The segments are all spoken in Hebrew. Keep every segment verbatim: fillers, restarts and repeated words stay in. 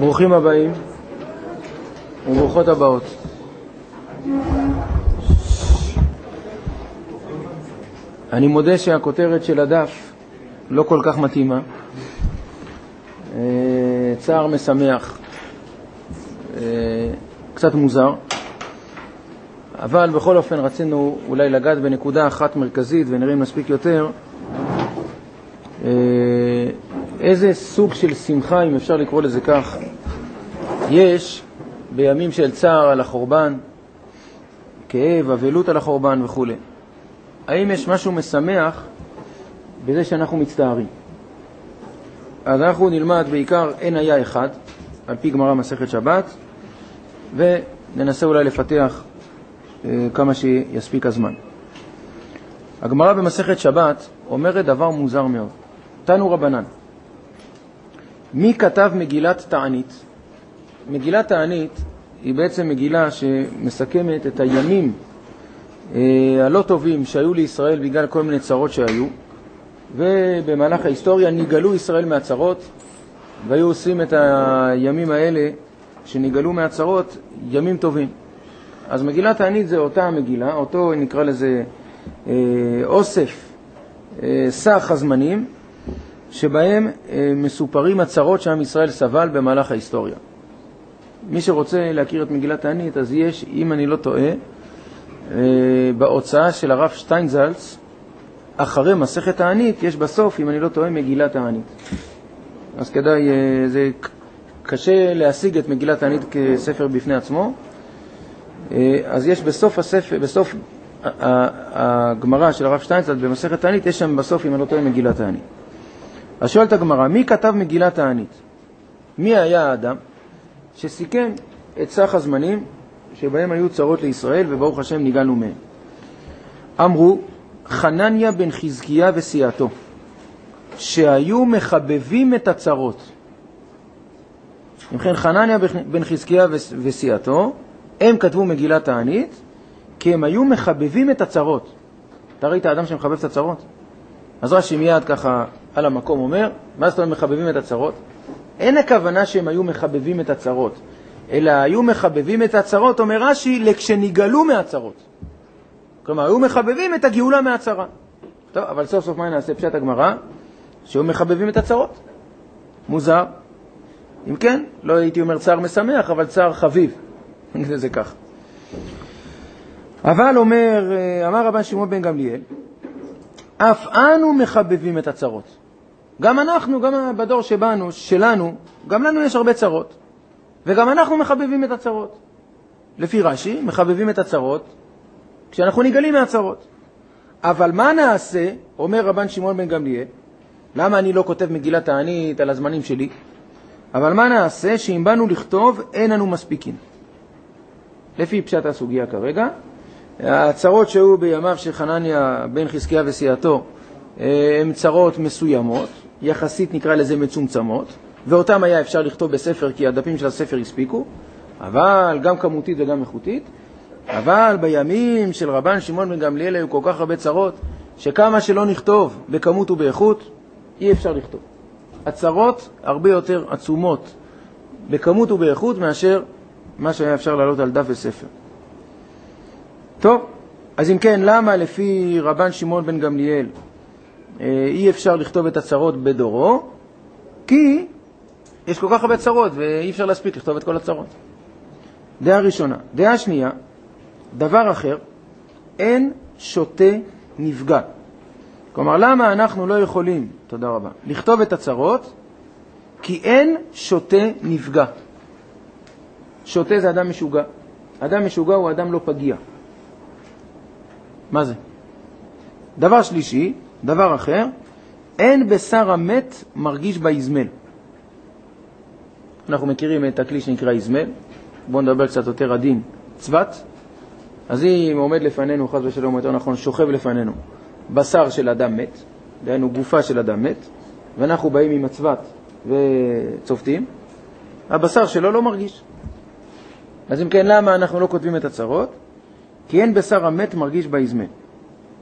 ברוכים הבאים וברוכות הבאות. אני מודה שהכותרת של הדף לא כל כך מתאימה. צער משמח, קצת מוזר, אבל בכל אופן רצינו אולי לגעת בנקודה אחת מרכזית ונראה אם נספיק יותר. איזה סוג של שמחה, אם אפשר לקרוא לזה כך, יש בימים של צער על החורבן, כאב, אבלות על החורבן וכו'. האם יש משהו משמח בזה שאנחנו מצטערים? אז אנחנו נלמד בעיקר אין היה אחד, על פי גמרא מסכת שבת, וננסה אולי לפתח אה, כמה שיספיק הזמן. הגמרא במסכת שבת אומרת דבר מוזר מאוד. תנו רבנן, מי כתב מגילת תענית? מגילת תענית היא בעצם מגילה שמסכמת את הימים אה, הלא טובים שהיו לישראל בגלל כל מיני צרות שהיו, ובמהלך ההיסטוריה ניגלו ישראל מהצרות, והיו עושים את הימים האלה שניגלו מהצרות ימים טובים. אז מגילת תענית זה אותה המגילה, אותו נקרא לזה אה, אוסף, אה, סך הזמנים, שבהם אה, מסופרים הצרות שעם ישראל סבל במהלך ההיסטוריה. מי שרוצה להכיר את מגילת תענית, אז יש, אם אני לא טועה, אה, בהוצאה של הרב שטיינזלץ, אחרי מסכת תענית, יש בסוף, אם אני לא טועה, מגילת תענית. אז כדאי, אה, זה קשה להשיג את מגילת תענית כספר בפני עצמו. אה, אז יש בסוף הספר, בסוף הגמרא של הרב שטיינזלץ במסכת תענית, יש שם בסוף, אם אני לא טועה, מגילת תענית. אז שואלת הגמרא, מי כתב מגילת תענית? מי היה האדם שסיכם את סך הזמנים שבהם היו צרות לישראל וברוך השם ניגלנו מהם? אמרו, חנניה בן חזקיה וסיעתו, שהיו מחבבים את הצרות. ובכן, חנניה בן חזקיה וסיעתו, הם כתבו מגילת תענית, כי הם היו מחבבים את הצרות. אתה ראית האדם שמחבב את הצרות? אז רש"י מיד ככה על המקום אומר, מה זאת אומרת מחבבים את הצרות? אין הכוונה שהם היו מחבבים את הצרות, אלא היו מחבבים את הצרות, אומר רש"י, לכשניגלו מהצרות. כלומר, היו מחבבים את הגאולה מהצרה. טוב, אבל סוף סוף מה נעשה פשט הגמרא? שהיו מחבבים את הצרות. מוזר. אם כן, לא הייתי אומר צער משמח, אבל צער חביב. זה כך. אבל אומר, אמר רבן שמעון בן גמליאל, אף אנו מחבבים את הצרות. גם אנחנו, גם בדור שבנו, שלנו, גם לנו יש הרבה צרות. וגם אנחנו מחבבים את הצרות. לפי רש"י, מחבבים את הצרות, כשאנחנו ניגלים מהצרות. אבל מה נעשה, אומר רבן שמעון בן גמליאל, למה אני לא כותב מגילת תענית על הזמנים שלי? אבל מה נעשה שאם באנו לכתוב, אין לנו מספיקים. לפי פשט הסוגיה כרגע, הצרות שהיו בימיו של חנניה בן חזקיה וסיעתו, הן צרות מסוימות, יחסית נקרא לזה מצומצמות, ואותם היה אפשר לכתוב בספר, כי הדפים של הספר הספיקו, אבל גם כמותית וגם איכותית. אבל בימים של רבן שמעון בן גמליאל היו כל כך הרבה צרות, שכמה שלא נכתוב בכמות ובאיכות, אי אפשר לכתוב. הצרות הרבה יותר עצומות בכמות ובאיכות מאשר מה שהיה אפשר לעלות על דף וספר. טוב, אז אם כן, למה לפי רבן שמעון בן גמליאל אי אפשר לכתוב את הצרות בדורו? כי יש כל כך הרבה צרות ואי אפשר להספיק לכתוב את כל הצרות. דעה ראשונה. דעה שנייה, דבר אחר, אין שוטה נפגע. כלומר, למה אנחנו לא יכולים, תודה רבה, לכתוב את הצרות? כי אין שוטה נפגע. שוטה זה אדם משוגע. אדם משוגע הוא אדם לא פגיע. מה זה? דבר שלישי, דבר אחר, אין בשר המת מרגיש באזמל. אנחנו מכירים את הכלי שנקרא איזמל. בואו נדבר קצת יותר עדין. צוות. אז אם עומד לפנינו, חס ושלום יותר נכון, שוכב לפנינו בשר של אדם מת, דהיינו גופה של אדם מת, ואנחנו באים עם הצוות וצופטים, הבשר שלו לא מרגיש. אז אם כן, למה אנחנו לא כותבים את הצרות? כי אין בשר המת מרגיש באזמל.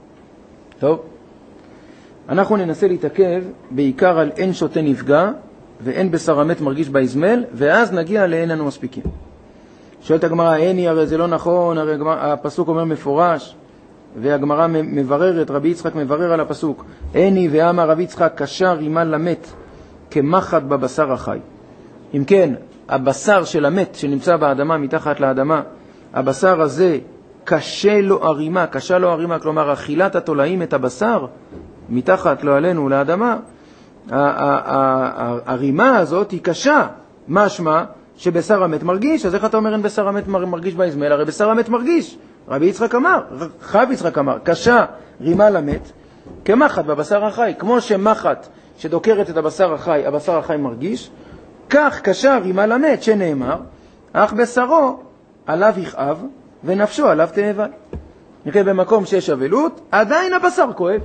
טוב, אנחנו ננסה להתעכב בעיקר על אין שוטה נפגע, ואין בשר המת מרגיש באזמל, ואז נגיע לאין אנו מספיקים. שואלת הגמרא, איני, הרי זה לא נכון, הרי הפסוק אומר מפורש, והגמרא מבררת, רבי יצחק מברר על הפסוק, איני ואמר רבי יצחק קשר רימה למת כמחט בבשר החי. אם כן, הבשר של המת שנמצא באדמה, מתחת לאדמה, הבשר הזה קשה לו הרימה, קשה לו הרימה, כלומר אכילת התולעים את הבשר מתחת לו עלינו לאדמה, הרימה הזאת היא קשה, משמע שבשר המת מרגיש. אז איך אתה אומר אין בשר המת מרגיש באזמל? הרי בשר המת מרגיש. רבי יצחק אמר, חב יצחק אמר, קשה רימה למת כמחט בבשר החי. כמו שמחט שדוקרת את הבשר החי, הבשר החי מרגיש, כך קשה רימה למת שנאמר, אך בשרו עליו יכאב ונפשו עליו תאבל. נראה במקום שיש אבלות, עדיין הבשר כואב.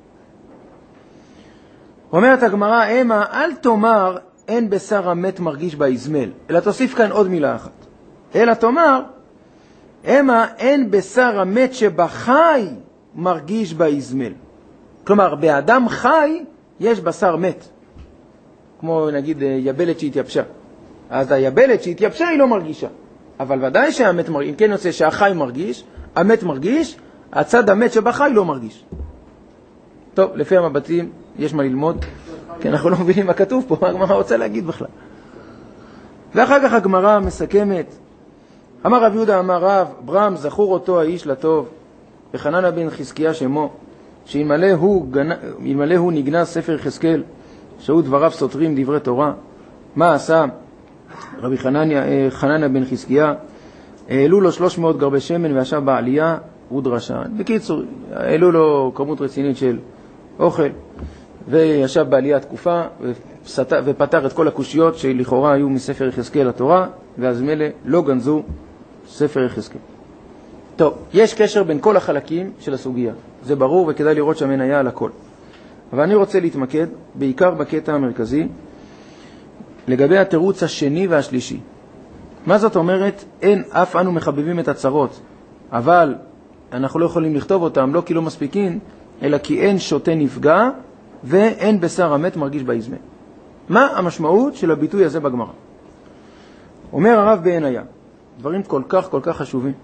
אומרת הגמרא, אמה, אל תאמר אין בשר המת מרגיש באזמל, אלא תוסיף כאן עוד מילה אחת. אלא תאמר, אמה, אין בשר המת שבחי מרגיש באזמל. כלומר, באדם חי יש בשר מת. כמו נגיד יבלת שהתייבשה. אז היבלת שהתייבשה היא לא מרגישה. אבל ודאי שהמת מרגיש, אם כן יוצא שהחי מרגיש, המת מרגיש, הצד המת שבחי לא מרגיש. טוב, לפי המבטים יש מה ללמוד, כי אנחנו לא מבינים מה כתוב פה, מה הגמרא רוצה להגיד בכלל. ואחר כך הגמרא מסכמת, אמר רב יהודה אמר רב, ברם זכור אותו האיש לטוב, וחננה בן חזקיה שמו, שאלמלא הוא, אלמלא הוא נגנז ספר יחזקאל, שהוא דבריו סותרים דברי תורה, מה עשה רבי חנניה, חננה בן חזקיה? העלו לו שלוש מאות גרבי שמן וישב בעלייה ודרשה. בקיצור, העלו לו כמות רצינית של אוכל, וישב בעלייה תקופה, ופתר את כל הקושיות שלכאורה היו מספר יחזקאל לתורה, ואז מלא לא גנזו ספר יחזקאל. טוב, יש קשר בין כל החלקים של הסוגיה. זה ברור וכדאי לראות שהמן היה על הכל. אבל אני רוצה להתמקד בעיקר בקטע המרכזי, לגבי התירוץ השני והשלישי. מה זאת אומרת? אין אף אנו מחבבים את הצרות, אבל אנחנו לא יכולים לכתוב אותם, לא כי לא מספיקים, אלא כי אין שוטה נפגע, ואין בשר המת מרגיש באזמל. מה המשמעות של הביטוי הזה בגמרא? אומר הרב בעיניה, דברים כל כך כל כך חשובים.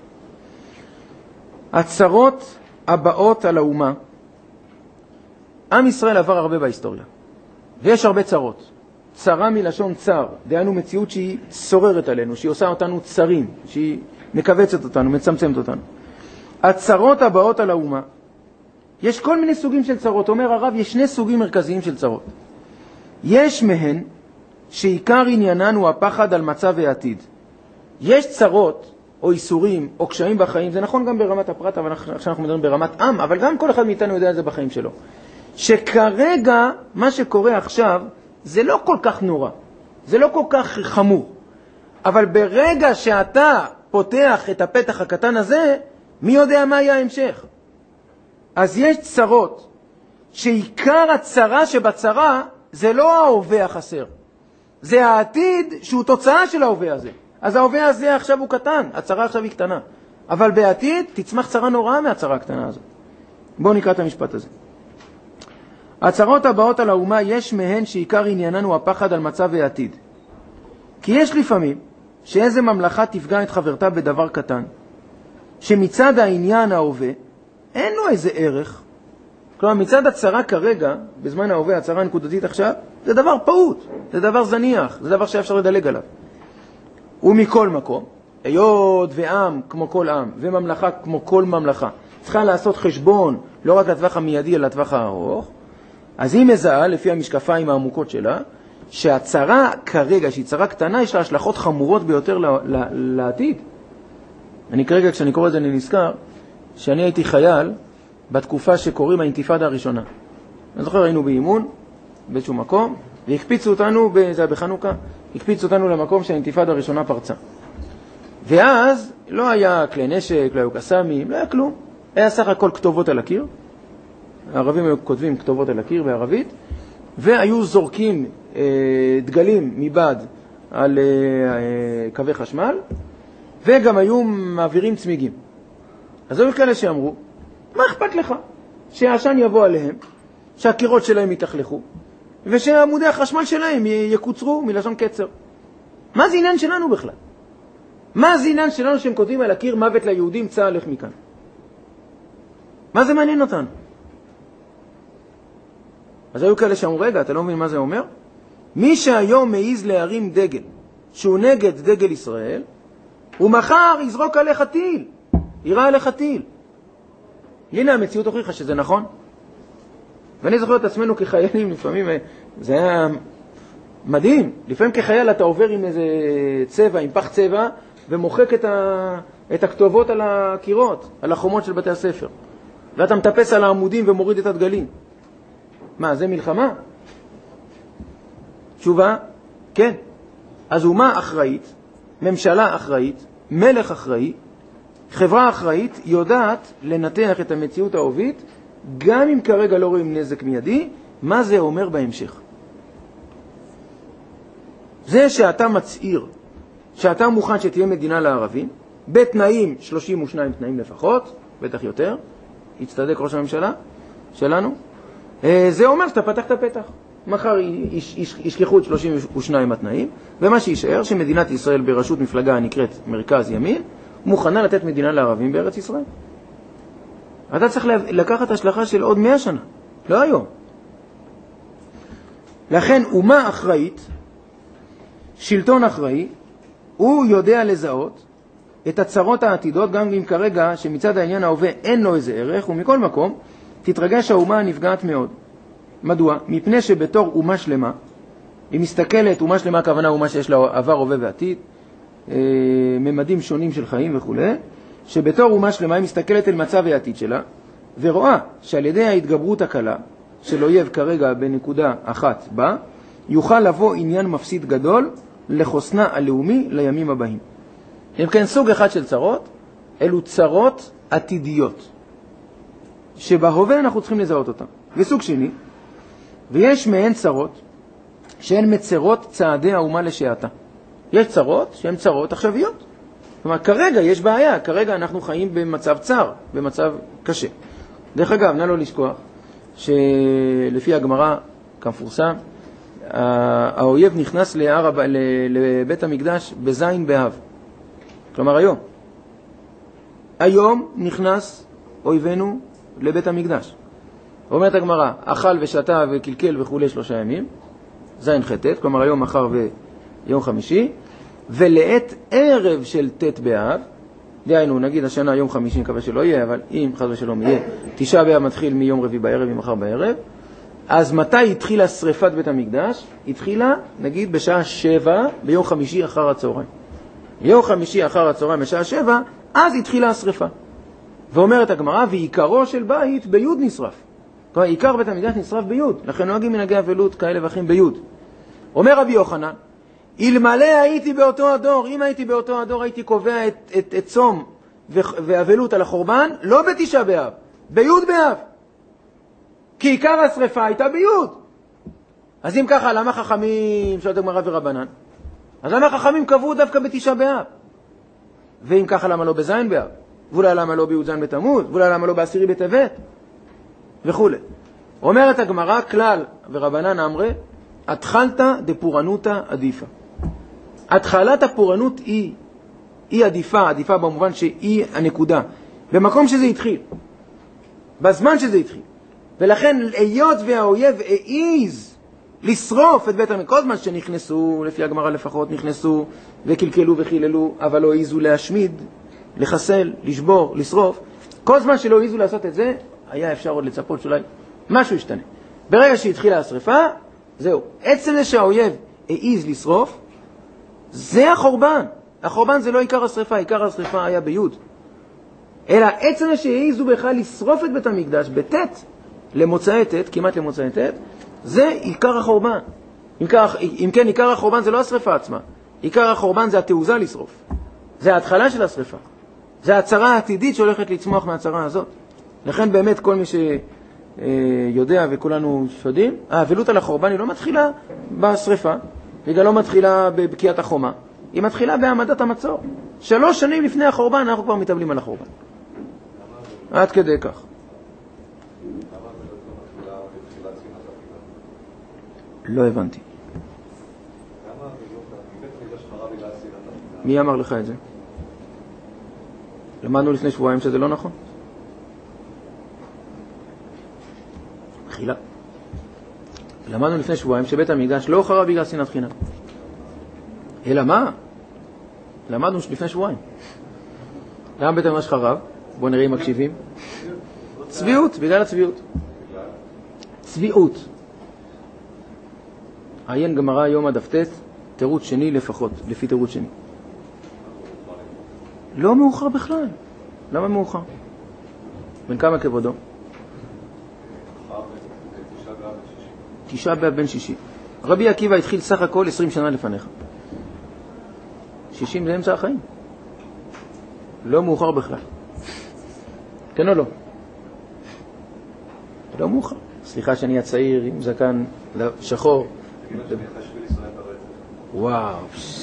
הצרות הבאות על האומה, עם ישראל עבר הרבה בהיסטוריה, ויש הרבה צרות. צרה מלשון צר, דהיינו מציאות שהיא שוררת עלינו, שהיא עושה אותנו צרים, שהיא מקבצת אותנו, מצמצמת אותנו. הצרות הבאות על האומה, יש כל מיני סוגים של צרות. אומר הרב, יש שני סוגים מרכזיים של צרות. יש מהן שעיקר עניינן הוא הפחד על מצב העתיד. יש צרות או איסורים או קשיים בחיים, זה נכון גם ברמת הפרט, אבל עכשיו אנחנו מדברים ברמת עם, אבל גם כל אחד מאיתנו יודע את זה בחיים שלו. שכרגע מה שקורה עכשיו זה לא כל כך נורא, זה לא כל כך חמור. אבל ברגע שאתה פותח את הפתח הקטן הזה, מי יודע מה יהיה ההמשך? אז יש צרות שעיקר הצרה שבצרה זה לא ההווה החסר, זה העתיד שהוא תוצאה של ההווה הזה. אז ההווה הזה עכשיו הוא קטן, הצרה עכשיו היא קטנה, אבל בעתיד תצמח צרה נוראה מהצרה הקטנה הזאת. בואו נקרא את המשפט הזה. הצרות הבאות על האומה, יש מהן שעיקר עניינן הוא הפחד על מצב העתיד. כי יש לפעמים שאיזה ממלכה תפגע את חברתה בדבר קטן, שמצד העניין ההווה אין לו איזה ערך. כלומר, מצד הצרה כרגע, בזמן ההווה, הצרה הנקודתית עכשיו, זה דבר פעוט, זה דבר זניח, זה דבר שאפשר לדלג עליו. ומכל מקום, היות ועם כמו כל עם, וממלכה כמו כל ממלכה, צריכה לעשות חשבון, לא רק לטווח המיידי, אלא לטווח הארוך, אז היא מזהה, לפי המשקפיים העמוקות שלה, שהצרה כרגע, שהיא צרה קטנה, יש לה השלכות חמורות ביותר לעתיד. אני כרגע, כשאני קורא את זה, אני נזכר, שאני הייתי חייל בתקופה שקוראים האינתיפאדה הראשונה. אני זוכר, היינו באימון, באיזשהו מקום, והקפיצו אותנו, זה היה בחנוכה, הקפיצו אותנו למקום שהאינתיפאדה הראשונה פרצה. ואז לא היה כלי נשק, לא היו קסמים, לא היה כלום. היה סך הכל כתובות על הקיר. הערבים היו כותבים כתובות על הקיר בערבית, והיו זורקים אה, דגלים מבד על אה, אה, קווי חשמל, וגם היו מעבירים צמיגים. אז היו כאלה שאמרו, מה אכפת לך? שהעשן יבוא עליהם, שהקירות שלהם יתחלכו, ושעמודי החשמל שלהם יקוצרו מלשון קצר. מה זה עניין שלנו בכלל? מה זה עניין שלנו שהם כותבים על הקיר מוות ליהודים, צה"ל לך מכאן? מה זה מעניין אותנו? אז היו כאלה שאמרו, רגע, אתה לא מבין מה זה אומר? מי שהיום מעיז להרים דגל שהוא נגד דגל ישראל, הוא מחר יזרוק עליך טיל, יראה עליך טיל. הנה המציאות הוכיחה שזה נכון. ואני זוכר את עצמנו כחיילים, לפעמים זה היה מדהים. לפעמים כחייל אתה עובר עם איזה צבע, עם פח צבע, ומוחק את, ה... את הכתובות על הקירות, על החומות של בתי הספר. ואתה מטפס על העמודים ומוריד את הדגלים. מה, זה מלחמה? תשובה, כן. אז אומה אחראית, ממשלה אחראית, מלך אחראי, חברה אחראית, יודעת לנתח את המציאות העובית, גם אם כרגע לא רואים נזק מיידי, מה זה אומר בהמשך? זה שאתה מצעיר, שאתה מוכן שתהיה מדינה לערבים, בתנאים, שלושים ושניים תנאים לפחות, בטח יותר, יצטדק ראש הממשלה שלנו, זה אומר שאתה פתח את הפתח. מחר ישכחו את שלושים ושניים התנאים, ומה שישאר שמדינת ישראל בראשות מפלגה הנקראת מרכז ימין, מוכנה לתת מדינה לערבים בארץ ישראל. אתה צריך לקחת השלכה של עוד מאה שנה, לא היום. לכן אומה אחראית, שלטון אחראי, הוא יודע לזהות את הצרות העתידות, גם אם כרגע שמצד העניין ההווה אין לו איזה ערך, ומכל מקום תתרגש האומה הנפגעת מאוד. מדוע? מפני שבתור אומה שלמה, היא מסתכלת, אומה שלמה הכוונה אומה שיש לה עבר, הווה ועתיד, ממדים שונים של חיים וכו', שבתור אומה שלמה היא מסתכלת אל מצב העתיד שלה, ורואה שעל ידי ההתגברות הקלה של אויב כרגע בנקודה אחת בה, יוכל לבוא עניין מפסיד גדול לחוסנה הלאומי לימים הבאים. אם כן, סוג אחד של צרות, אלו צרות עתידיות, שבהווה אנחנו צריכים לזהות אותן. וסוג שני, ויש מהן צרות שהן מצרות צעדי האומה לשעתה. יש צרות שהן צרות עכשוויות. כלומר, כרגע יש בעיה, כרגע אנחנו חיים במצב צר, במצב קשה. דרך אגב, נא לא לשכוח, שלפי הגמרא, כמפורסם, האויב נכנס להר, לבית המקדש בזין באב. כלומר, היום. היום נכנס אויבנו לבית המקדש. אומרת הגמרא, אכל ושתה וקלקל וכו' שלושה ימים, זין חטאת, כלומר היום, מחר ויום חמישי, ולעת ערב של תת באב, דהיינו, נגיד השנה יום חמישי, נקווה שלא יהיה, אבל אם חס ושלום יהיה, תשעה באב מתחיל מיום רביעי בערב, ממחר בערב, אז מתי התחילה שריפת בית המקדש? התחילה, נגיד, בשעה שבע, ביום חמישי אחר הצהריים. יום חמישי אחר הצהריים בשעה שבע, אז התחילה השריפה. ואומרת הגמרא, ועיקרו של בית ביוד נשרף. כלומר, עיקר בית המקדש נשרף ביוד, לכן נוהגים מנהגי אבלות כאלה ואחרים ביוד. אומר רבי יוחנן, אלמלא הייתי באותו הדור, אם הייתי באותו הדור הייתי קובע את, את, את צום ואבלות על החורבן, לא בתשעה באב, ביוד באב. כי עיקר השריפה הייתה ביוד. אז אם ככה, למה חכמים, שואלת הגמרא ורבנן? אז למה חכמים קבעו דווקא בתשעה באב? ואם ככה, למה לא בזין באב? ואולי למה לא ביוד זין בתמוז? ואולי למה לא בעשירי בטבת? וכו'. אומרת הגמרא, כלל ורבנן אמרי, התחלת דפורענותא עדיפה. התחלת הפורענות היא, היא עדיפה, עדיפה במובן שהיא הנקודה. במקום שזה התחיל. בזמן שזה התחיל. ולכן, היות והאויב העיז לשרוף את בית המקדש, כל זמן שנכנסו, לפי הגמרא לפחות, נכנסו וקלקלו וחיללו, אבל לא העיזו להשמיד, לחסל, לשבור, לשרוף. כל זמן שלא העיזו לעשות את זה, היה אפשר עוד לצפות שאולי משהו ישתנה. ברגע שהתחילה השריפה, זהו. עצם זה שהאויב העיז לשרוף, זה החורבן. החורבן זה לא עיקר השריפה, עיקר השריפה היה ביוד. אלא עצם זה שהעיזו בכלל לשרוף את בית המקדש בתת, למוצאי תת, כמעט למוצאי תת, זה עיקר החורבן. אם, כך, אם כן, עיקר החורבן זה לא השריפה עצמה. עיקר החורבן זה התעוזה לשרוף. זה ההתחלה של השריפה. זה הצרה העתידית שהולכת לצמוח מהצרה הזאת. לכן באמת כל מי שיודע וכולנו יודעים, האבלות על החורבן היא לא מתחילה בשריפה, היא גם לא מתחילה בבקיעת החומה, היא מתחילה בהעמדת המצור. שלוש שנים לפני החורבן אנחנו כבר מתאבלים על החורבן. עד כדי כך. לא הבנתי. מי אמר לך את זה? למדנו לפני שבועיים שזה לא נכון. חילה. למדנו לפני שבועיים שבית המקדש לא חרב בגלל שנאת חינם. אלא מה? למדנו לפני שבועיים. למה בית המקדש חרב? בואו נראה אם מקשיבים. צביעות, בגלל הצביעות. צביעות. עיין גמרא יום הדף-ט', תירוץ שני לפחות, לפי תירוץ שני. לא מאוחר בכלל. למה מאוחר? בין כמה כבודו? תשעה באב בן שישי. רבי עקיבא התחיל סך הכל עשרים שנה לפניך. שישים זה אמצע החיים. לא מאוחר בכלל. כן או לא? לא מאוחר. סליחה שאני הצעיר עם זקן שחור. וואו.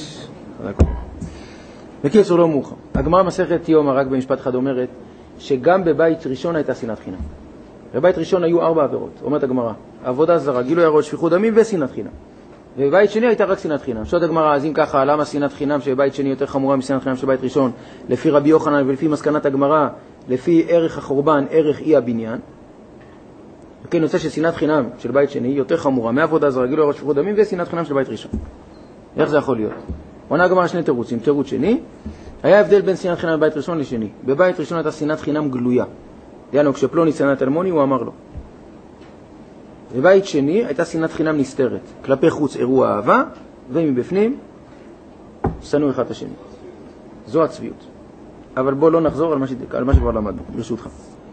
בקיצור לא מאוחר. הגמרא מסכת יומא רק במשפט אחד אומרת שגם בבית ראשון הייתה שנאת חינם. בבית ראשון היו ארבע עבירות, אומרת הגמרא. עבודה זרה, גילוי עריות, שפיכות דמים ושנאת חינם. ובבית שני הייתה רק שנאת חינם. שואלת הגמרא, אז אם ככה, למה שנאת חינם שבבית שני יותר חמורה משנאת חינם שבבית ראשון? לפי רבי יוחנן ולפי מסקנת הגמרא, לפי ערך החורבן, ערך אי הבניין. וכן יוצא ששנאת חינם של בית שני יותר חמורה מעבודה זרה, גילוי עריות, שפיכות דמים ושנאת חינם של בית ראשון. איך זה יכול להיות? עונה הגמרא שני תירוצים. תירוץ שני, היה הבדל בין שנאת חינם בבית ראשון לשני. בבית ראשון הייתה שנאת חינם גלויה. דיינו, כשפלוני שנא את אלמוני, הוא אמר לו. בבית שני הייתה שנאת חינם נסתרת. כלפי חוץ אירוע אהבה, ומבפנים שנאו אחד את השני. זו הצביעות. אבל בוא לא נחזור על מה, ש... על מה שכבר למדנו, ברשותך.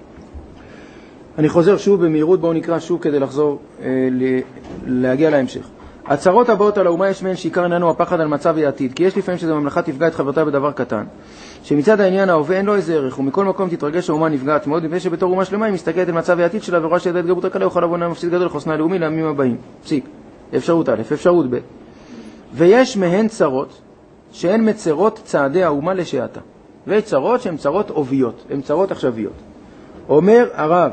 אני חוזר שוב במהירות, בואו נקרא שוב כדי לחזור, אה, ל... להגיע להמשך. הצרות הבאות על האומה יש מהן שעיקר עינינו הפחד על מצב העתיד, כי יש לפעמים שזו ממלכה תפגע את חברתה בדבר קטן, שמצד העניין ההווה אין לו איזה ערך, ומכל מקום תתרגש האומה נפגעת מאוד, מפני שבתור אומה שלמה היא מסתכלת על מצב העתיד שלה ורואה שידע התגברות הקלה, יוכל לבוא מפסיד גדול לחוסנה הלאומי לעמים הבאים. פסיק. אפשרות א', אפשרות ב'. ויש מהן צרות שהן מצרות צעדי האומה לשעתה. ויש צרות שהן צרות אוביות, הן צרות עכשוויות. אומר הרב,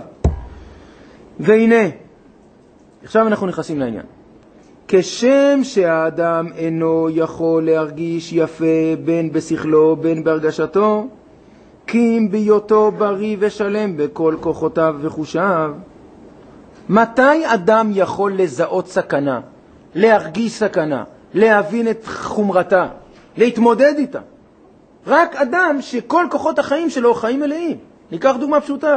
והנה, עכשיו אנחנו נכנסים לעניין. כשם שהאדם אינו יכול להרגיש יפה בין בשכלו בין בהרגשתו, כי אם בהיותו בריא ושלם בכל כוחותיו וחושיו. מתי אדם יכול לזהות סכנה, להרגיש סכנה, להבין את חומרתה, להתמודד איתה? רק אדם שכל כוחות החיים שלו חיים מלאים. ניקח דוגמה פשוטה.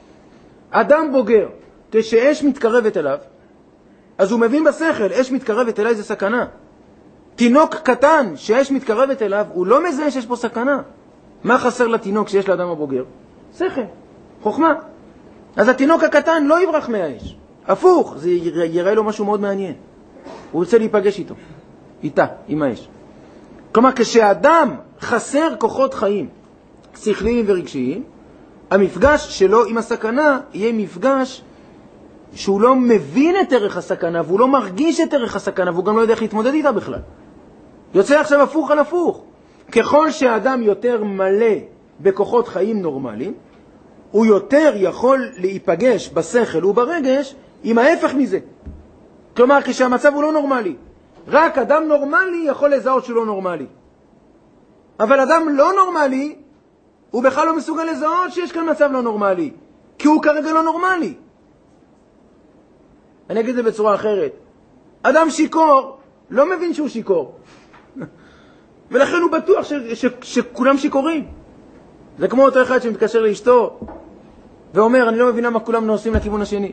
אדם בוגר, כשאש מתקרבת אליו, אז הוא מבין בשכל, אש מתקרבת אליי זה סכנה. תינוק קטן שאש מתקרבת אליו, הוא לא מזהה שיש פה סכנה. מה חסר לתינוק שיש לאדם הבוגר? שכל, חוכמה. אז התינוק הקטן לא יברח מהאש. הפוך, זה יראה לו משהו מאוד מעניין. הוא רוצה להיפגש איתו, איתה, עם האש. כלומר, כשאדם חסר כוחות חיים, שכליים ורגשיים, המפגש שלו עם הסכנה יהיה מפגש שהוא לא מבין את ערך הסכנה, והוא לא מרגיש את ערך הסכנה, והוא גם לא יודע איך להתמודד איתה בכלל. יוצא עכשיו הפוך על הפוך. ככל שהאדם יותר מלא בכוחות חיים נורמליים, הוא יותר יכול להיפגש בשכל וברגש עם ההפך מזה. כלומר, כשהמצב הוא לא נורמלי. רק אדם נורמלי יכול לזהות שהוא לא נורמלי. אבל אדם לא נורמלי, הוא בכלל לא מסוגל לזהות שיש כאן מצב לא נורמלי. כי הוא כרגע לא נורמלי. אני אגיד את זה בצורה אחרת. אדם שיקור לא מבין שהוא שיקור. ולכן הוא בטוח ש- ש- שכולם שיקורים. זה כמו אותו אחד שמתקשר לאשתו ואומר, אני לא מבינה מה כולם נוסעים לכיוון השני.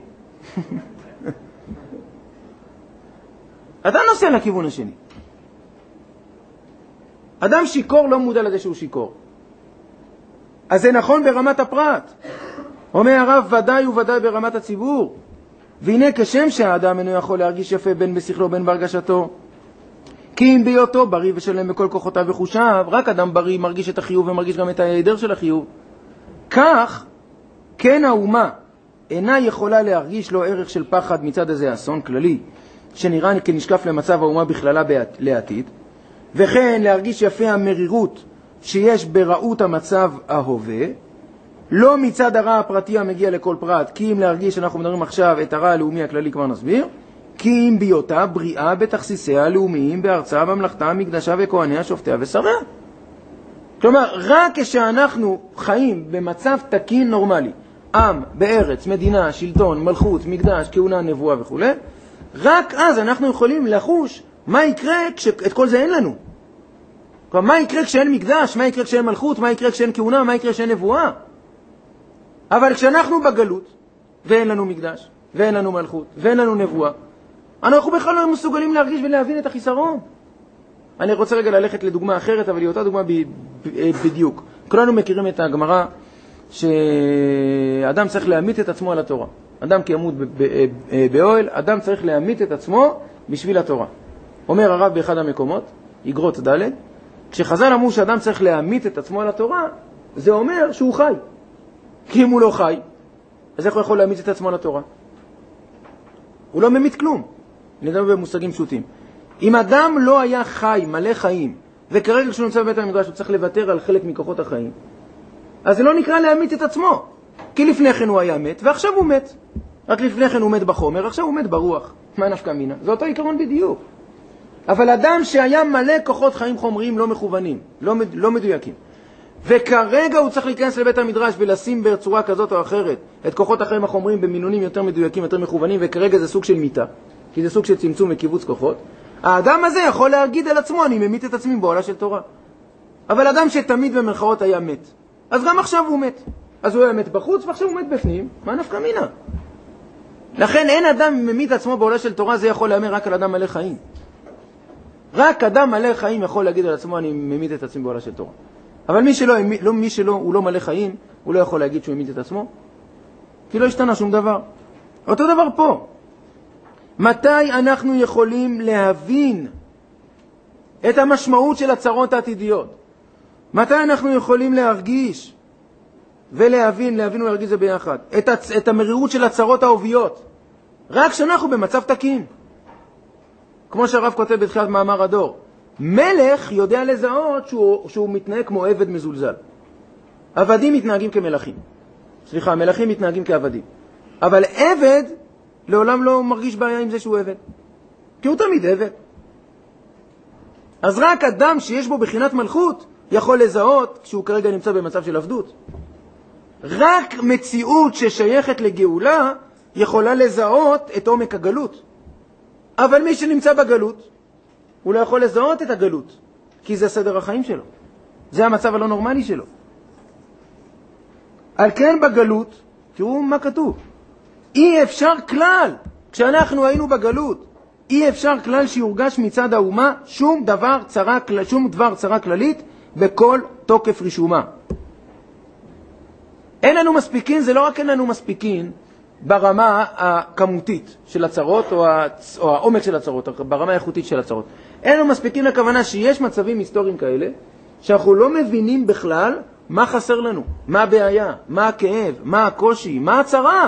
אתה נוסע לכיוון השני. אדם שיקור לא מודע לזה שהוא שיקור. אז זה נכון ברמת הפרט. אומר הרב, ודאי וודאי ברמת הציבור. והנה כשם שהאדם אינו יכול להרגיש יפה בין בשכלו בין בהרגשתו, כי אם בהיותו בריא ושלם בכל כוחותיו וחושיו, רק אדם בריא מרגיש את החיוב ומרגיש גם את ההיעדר של החיוב. כך, כן האומה אינה יכולה להרגיש לו ערך של פחד מצד איזה אסון כללי, שנראה כנשקף למצב האומה בכללה לעתיד, וכן להרגיש יפה המרירות שיש בראות המצב ההווה, לא מצד הרע הפרטי המגיע לכל פרט, כי אם להרגיש שאנחנו מדברים עכשיו את הרע הלאומי הכללי כבר נסביר, כי אם בהיותה בריאה בתכסיסיה הלאומיים, בארצה, בממלכתה, מקדשה וכהניה, שופטיה ושריה. כלומר, רק כשאנחנו חיים במצב תקין נורמלי, עם, בארץ, מדינה, שלטון, מלכות, מקדש, כהונה, נבואה וכו', רק אז אנחנו יכולים לחוש מה יקרה כשאת כל זה אין לנו. כלומר, מה יקרה כשאין מקדש, מה יקרה כשאין מלכות, מה יקרה כשאין כהונה, מה יקרה כשאין נבואה. אבל כשאנחנו בגלות, ואין לנו מקדש, ואין לנו מלכות, ואין לנו נבואה, אנחנו בכלל לא מסוגלים להרגיש ולהבין את החיסרון. אני רוצה רגע ללכת לדוגמה אחרת, אבל היא אותה דוגמה בדיוק. כולנו מכירים את הגמרא שאדם צריך להמית את עצמו על התורה. אדם כימות באוהל, אדם צריך להמית את עצמו בשביל התורה. אומר הרב באחד המקומות, אגרות ד', כשחז"ל אמרו שאדם צריך להמית את עצמו על התורה, זה אומר שהוא חי. כי אם הוא לא חי, אז איך הוא יכול להמית את עצמו על התורה? הוא לא ממית כלום. נדבר במושגים פשוטים. אם אדם לא היה חי, מלא חיים, וכרגע כשהוא נמצא בבית המדרש הוא צריך לוותר על חלק מכוחות החיים, אז זה לא נקרא להמית את עצמו. כי לפני כן הוא היה מת, ועכשיו הוא מת. רק לפני כן הוא מת בחומר, עכשיו הוא מת ברוח. מה נפקא מינה? זה אותו עיקרון בדיוק. אבל אדם שהיה מלא כוחות חיים חומריים לא מכוונים, לא, לא מדויקים, וכרגע הוא צריך להיכנס לבית המדרש ולשים בצורה כזאת או אחרת את כוחות החיים החומריים במינונים יותר מדויקים, יותר מכוונים, וכרגע זה סוג של מיטה, כי זה סוג של צמצום וקיבוץ כוחות. האדם הזה יכול להגיד על עצמו, אני ממית את עצמי בעולה של תורה. אבל אדם שתמיד במרכאות היה מת, אז גם עכשיו הוא מת. אז הוא היה מת בחוץ ועכשיו הוא מת בפנים, מה נפקא מינה? לכן אין אדם ממית עצמו בעולה של תורה, זה יכול להאמר רק על אדם מלא חיים. רק אדם מלא חיים יכול להגיד על עצמו, אני ממית את עצמי בעולה של תורה. אבל מי שלא, לא, מי שלא, הוא לא מלא חיים, הוא לא יכול להגיד שהוא ממית את עצמו, כי לא השתנה שום דבר. אותו דבר פה. מתי אנחנו יכולים להבין את המשמעות של הצרות העתידיות? מתי אנחנו יכולים להרגיש ולהבין, להבין ולהרגיש זה ביחד, את, הצ... את המרירות של הצרות האוביות? רק כשאנחנו במצב תקין. כמו שהרב כותב בתחילת מאמר הדור, מלך יודע לזהות שהוא, שהוא מתנהג כמו עבד מזולזל. עבדים מתנהגים כמלכים. סליחה, מלכים מתנהגים כעבדים. אבל עבד לעולם לא מרגיש בעיה עם זה שהוא עבד. כי הוא תמיד עבד. אז רק אדם שיש בו בחינת מלכות יכול לזהות כשהוא כרגע נמצא במצב של עבדות. רק מציאות ששייכת לגאולה יכולה לזהות את עומק הגלות. אבל מי שנמצא בגלות, הוא לא יכול לזהות את הגלות, כי זה סדר החיים שלו. זה המצב הלא נורמלי שלו. על כן בגלות, תראו מה כתוב. אי אפשר כלל, כשאנחנו היינו בגלות, אי אפשר כלל שיורגש מצד האומה שום דבר צרה, שום דבר צרה כללית בכל תוקף רישומה. אין לנו מספיקין, זה לא רק אין לנו מספיקין ברמה הכמותית של הצרות או, הצ... או העומק של הצרות, ברמה האיכותית של הצרות. אין לנו מספיקין לכוונה שיש מצבים היסטוריים כאלה שאנחנו לא מבינים בכלל מה חסר לנו, מה הבעיה, מה הכאב, מה הקושי, מה הצרה.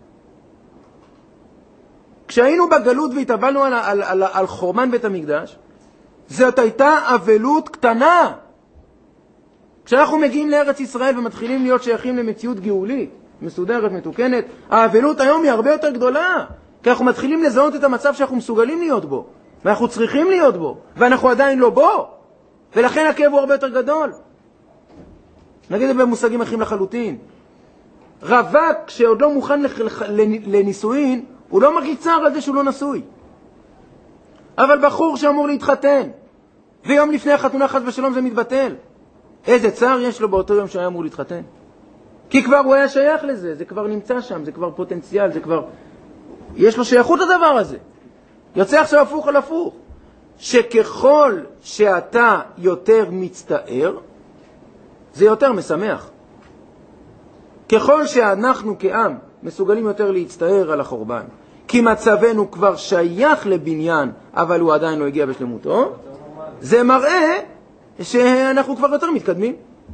כשהיינו בגלות והתאבלנו על, על, על, על חורבן בית המקדש, זאת הייתה אבלות קטנה. כשאנחנו מגיעים לארץ ישראל ומתחילים להיות שייכים למציאות גאולית, מסודרת, מתוקנת, האבלות היום היא הרבה יותר גדולה, כי אנחנו מתחילים לזהות את המצב שאנחנו מסוגלים להיות בו, ואנחנו צריכים להיות בו, ואנחנו עדיין לא בו, ולכן הכאב הוא הרבה יותר גדול. נגיד את במושגים אחרים לחלוטין. רווק שעוד לא מוכן לנישואין, הוא לא מרגיש צער על זה שהוא לא נשוי. אבל בחור שאמור להתחתן, ויום לפני החתונה חס ושלום זה מתבטל, איזה צער יש לו באותו יום שהיה אמור להתחתן? כי כבר הוא היה שייך לזה, זה כבר נמצא שם, זה כבר פוטנציאל, זה כבר... יש לו שייכות לדבר הזה. יוצא עכשיו הפוך על הפוך. שככל שאתה יותר מצטער, זה יותר משמח. ככל שאנחנו כעם מסוגלים יותר להצטער על החורבן, כי מצבנו כבר שייך לבניין, אבל הוא עדיין לא הגיע בשלמותו, זה מראה שאנחנו כבר יותר מתקדמים.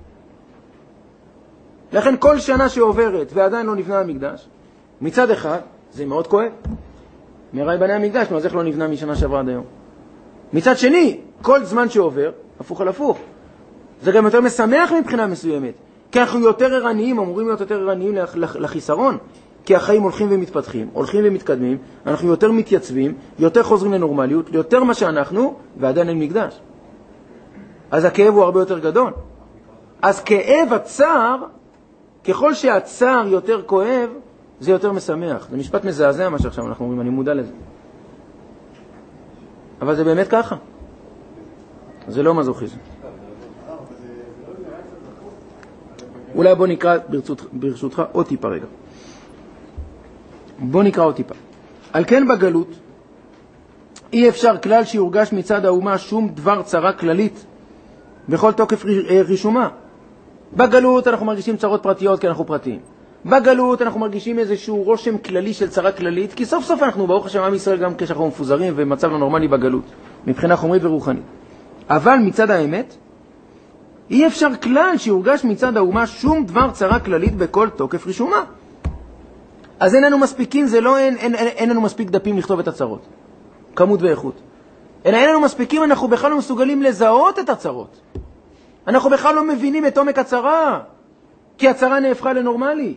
לכן כל שנה שעוברת ועדיין לא נבנה המקדש, מצד אחד זה מאוד כואב. מראי בני המקדש, נו, אז איך לא נבנה משנה שעברה עד היום? מצד שני, כל זמן שעובר, הפוך על הפוך. זה גם יותר משמח מבחינה מסוימת, כי אנחנו יותר ערניים, אמורים להיות יותר ערניים לחיסרון. כי החיים הולכים ומתפתחים, הולכים ומתקדמים, אנחנו יותר מתייצבים, יותר חוזרים לנורמליות, יותר מה שאנחנו, ועדיין אין מקדש. אז הכאב הוא הרבה יותר גדול. אז כאב הצער, ככל שהצער יותר כואב, זה יותר משמח. זה משפט מזעזע מה שעכשיו אנחנו אומרים, אני מודע לזה. אבל זה באמת ככה. זה לא מזוכיזם. אולי בוא נקרא ברשותך, ברשותך עוד טיפה רגע. בוא נקרא עוד טיפה. על כן בגלות אי אפשר כלל שיורגש מצד האומה שום דבר צרה כללית בכל תוקף רישומה. בגלות אנחנו מרגישים צרות פרטיות כי אנחנו פרטיים. בגלות אנחנו מרגישים איזשהו רושם כללי של צרה כללית, כי סוף סוף אנחנו ברוך השם עם ישראל גם כשאנחנו מפוזרים ומצב לא נורמלי בגלות, מבחינה חומרית ורוחנית. אבל מצד האמת, אי אפשר כלל שיורגש מצד האומה שום דבר צרה כללית בכל תוקף רישומה. אז אין לנו מספיקים, זה לא אין, אין, אין, אין לנו מספיק דפים לכתוב את הצרות, כמות ואיכות. אין, אין לנו מספיקים, אנחנו בכלל לא מסוגלים לזהות את הצרות. אנחנו בכלל לא מבינים את עומק הצרה, כי הצרה נהפכה לנורמלי.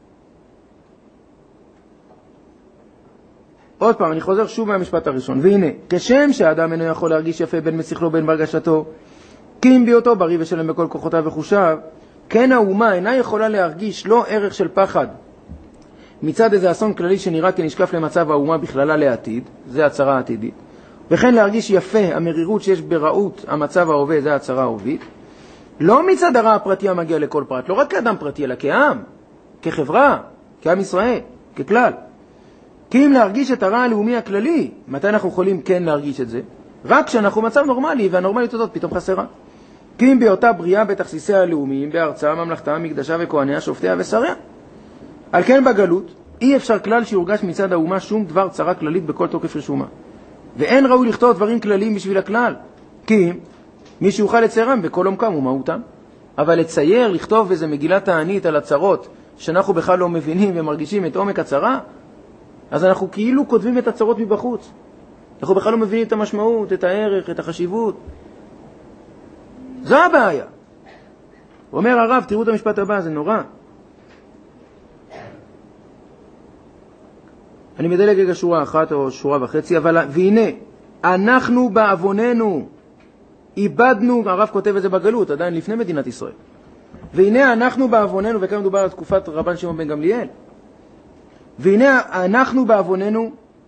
עוד פעם, אני חוזר שוב מהמשפט הראשון. והנה, כשם שהאדם אינו יכול להרגיש יפה בין משכלו בין בהרגשתו, כי אם בהיותו בריא ושלם בכל כוחותיו וחושיו, כן האומה אינה יכולה להרגיש לא ערך של פחד מצד איזה אסון כללי שנראה כנשקף למצב האומה בכללה לעתיד, זה הצרה העתידית, וכן להרגיש יפה המרירות שיש ברעות המצב ההווה, זה הצרה ההווית, לא מצד הרע הפרטי המגיע לכל פרט, לא רק כאדם פרטי, אלא כעם, כחברה, כעם ישראל, ככלל. כי אם להרגיש את הרע הלאומי הכללי, מתי אנחנו יכולים כן להרגיש את זה? רק כשאנחנו מצב נורמלי, והנורמליות הזאת פתאום חסרה. כי אם באותה בריאה בתכסיסיה הלאומיים, בארצה, ממלכתה, מקדשה וכהניה, שופטיה ושריה. על כן בגלות, אי אפשר כלל שיורגש מצד האומה שום דבר צרה כללית בכל תוקף רשומה. ואין ראוי לכתוב דברים כלליים בשביל הכלל. כי מי שיוכל לציירם בכל עומקם ומהותם. אבל לצייר, לכתוב איזה מגילת הענית על הצרות, שאנחנו בכלל לא מבינים ומרגישים את עומק הצרה, אז אנחנו כאילו כותבים את הצרות מבחוץ. אנחנו בכלל לא מבינים את המשמעות, את הערך, את החשיבות. זו הבעיה. אומר הרב, תראו את המשפט הבא, זה נורא. אני מדלג רגע שורה אחת או שורה וחצי, אבל והנה, אנחנו בעווננו איבדנו, הרב כותב את זה בגלות, עדיין לפני מדינת ישראל. והנה אנחנו בעווננו, וכאן מדובר על תקופת רבן שמעון בן גמליאל. והנה אנחנו בעווננו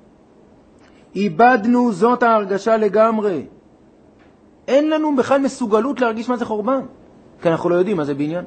איבדנו זאת ההרגשה לגמרי. אין לנו בכלל מסוגלות להרגיש מה זה חורבן, כי אנחנו לא יודעים מה זה בניין.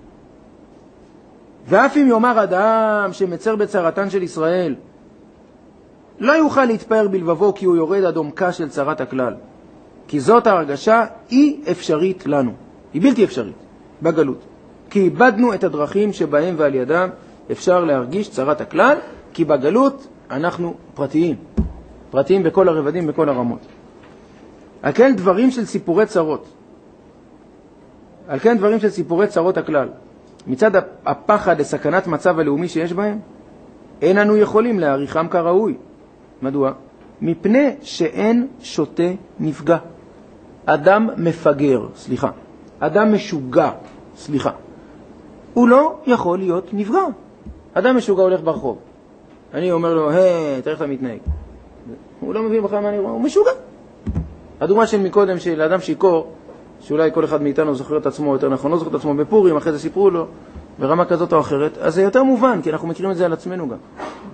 ואף אם יאמר אדם שמצר בצרתן של ישראל, לא יוכל להתפאר בלבבו כי הוא יורד עד עומקה של צרת הכלל. כי זאת ההרגשה היא אפשרית לנו. היא בלתי אפשרית, בגלות. כי איבדנו את הדרכים שבהם ועל ידם אפשר להרגיש צרת הכלל, כי בגלות אנחנו פרטיים. פרטיים בכל הרבדים, בכל הרמות. על כן דברים של סיפורי צרות. על כן דברים של סיפורי צרות הכלל. מצד הפחד לסכנת מצב הלאומי שיש בהם, אין אנו יכולים להעריכם כראוי. מדוע? מפני שאין שוטה נפגע. אדם מפגר, סליחה. אדם משוגע, סליחה. הוא לא יכול להיות נפגע. אדם משוגע הולך ברחוב. אני אומר לו, היי, תראה איך אתה מתנהג. הוא לא מבין בכלל מה אני רואה, הוא משוגע. הדוגמה של מקודם של אדם שיקור, שאולי כל אחד מאיתנו זוכר את עצמו, יותר נכון, לא זוכר את עצמו בפורים, אחרי זה סיפרו לו, ברמה כזאת או אחרת, אז זה יותר מובן, כי אנחנו מכירים את זה על עצמנו גם.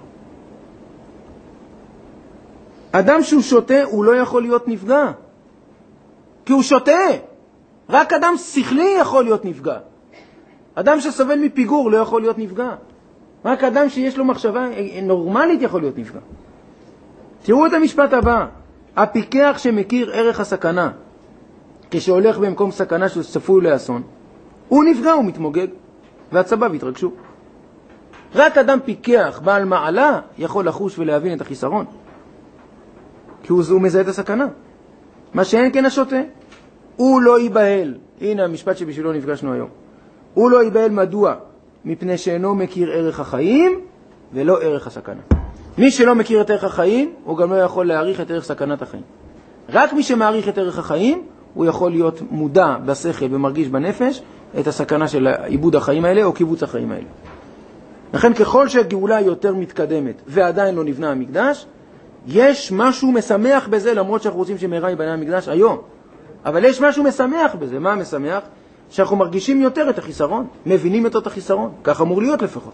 אדם שהוא שותה, הוא לא יכול להיות נפגע. כי הוא שותה. רק אדם שכלי יכול להיות נפגע. אדם שסובל מפיגור לא יכול להיות נפגע. רק אדם שיש לו מחשבה נורמלית יכול להיות נפגע. תראו את המשפט הבא. הפיקח שמכיר ערך הסכנה, כשהולך במקום סכנה שצפוי לאסון, הוא נפגע, הוא מתמוגג, והצבא יתרגשו. רק אדם פיקח, בעל מעלה, יכול לחוש ולהבין את החיסרון. כי הוא, הוא מזהה את הסכנה. מה שאין כן השוטה, הוא לא ייבהל. הנה המשפט שבשבילו נפגשנו היום. הוא לא ייבהל מדוע? מפני שאינו מכיר ערך החיים ולא ערך הסכנה. מי שלא מכיר את ערך החיים, הוא גם לא יכול להעריך את ערך סכנת החיים. רק מי שמעריך את ערך החיים, הוא יכול להיות מודע בשכל ומרגיש בנפש את הסכנה של עיבוד החיים האלה או קיבוץ החיים האלה. לכן ככל שהגאולה יותר מתקדמת ועדיין לא נבנה המקדש, יש משהו משמח בזה, למרות שאנחנו רוצים שמהרה ייבנה המקדש היום. אבל יש משהו משמח בזה. מה משמח? שאנחנו מרגישים יותר את החיסרון, מבינים יותר את החיסרון. כך אמור להיות לפחות.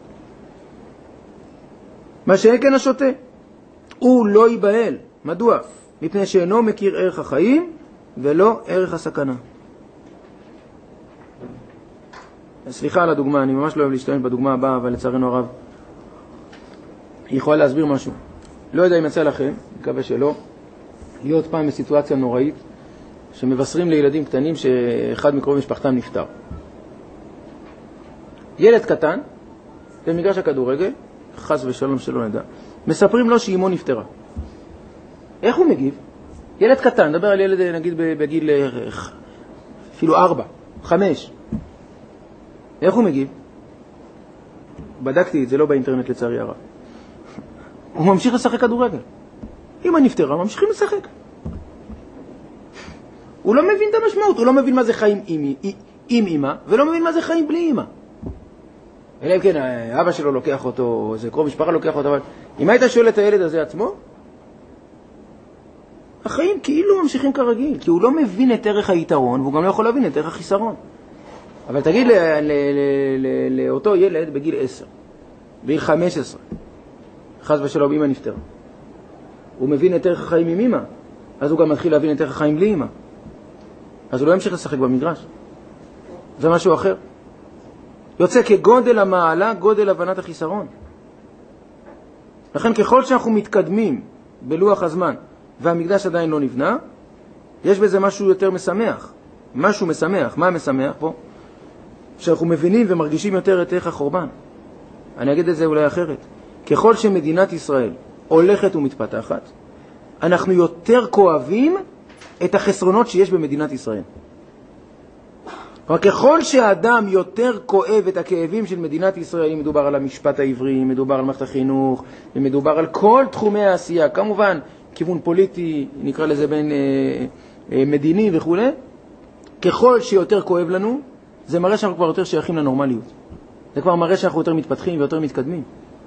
מה שכן השוטה, הוא לא ייבהל. מדוע? מפני שאינו מכיר ערך החיים ולא ערך הסכנה. סליחה על הדוגמה, אני ממש לא אוהב להשתמש בדוגמה הבאה, אבל לצערנו הרב היא יכולה להסביר משהו. לא יודע אם יצא לכם, מקווה שלא, להיות פעם בסיטואציה נוראית שמבשרים לילדים קטנים שאחד מקרוב משפחתם נפטר. ילד קטן במגרש הכדורגל, חס ושלום שלא נדע, מספרים לו שאימו נפטרה. איך הוא מגיב? ילד קטן, נדבר על ילד נגיד בגיל אפילו ארבע, חמש. איך הוא מגיב? בדקתי את זה, לא באינטרנט לצערי הרב. הוא ממשיך לשחק כדורגל. אמא נפטרה, ממשיכים לשחק. הוא לא מבין את המשמעות, הוא לא מבין מה זה חיים עם, עם אמא, ולא מבין מה זה חיים בלי אמא. אלא אם כן, אבא שלו לוקח אותו, זה קרוב משפחה לוקח אותו, אבל אם היית שואל את הילד הזה עצמו, החיים כאילו ממשיכים כרגיל, כי הוא לא מבין את ערך היתרון, והוא גם לא יכול להבין את ערך החיסרון. אבל תגיד לאותו ילד בגיל עשר, בגיל חמש עשרה, חס ושלום אמא נפטרה. הוא מבין את ערך החיים עם אמא, אז הוא גם מתחיל להבין את ערך החיים בלי אמא. אז הוא לא ימשיך לשחק במגרש. זה משהו אחר. יוצא כגודל המעלה, גודל הבנת החיסרון. לכן ככל שאנחנו מתקדמים בלוח הזמן, והמקדש עדיין לא נבנה, יש בזה משהו יותר משמח. משהו משמח. מה משמח פה? שאנחנו מבינים ומרגישים יותר את ערך החורבן. אני אגיד את זה אולי אחרת. ככל שמדינת ישראל הולכת ומתפתחת, אנחנו יותר כואבים את החסרונות שיש במדינת ישראל. אבל ככל שהאדם יותר כואב את הכאבים של מדינת ישראל, אם מדובר על המשפט העברי, אם מדובר על מערכת החינוך, אם מדובר על כל תחומי העשייה, כמובן כיוון פוליטי, נקרא לזה בין אה, אה, מדיני וכו', ככל שיותר כואב לנו, זה מראה שאנחנו כבר יותר שייכים לנורמליות. זה כבר מראה שאנחנו יותר מתפתחים ויותר מתקדמים.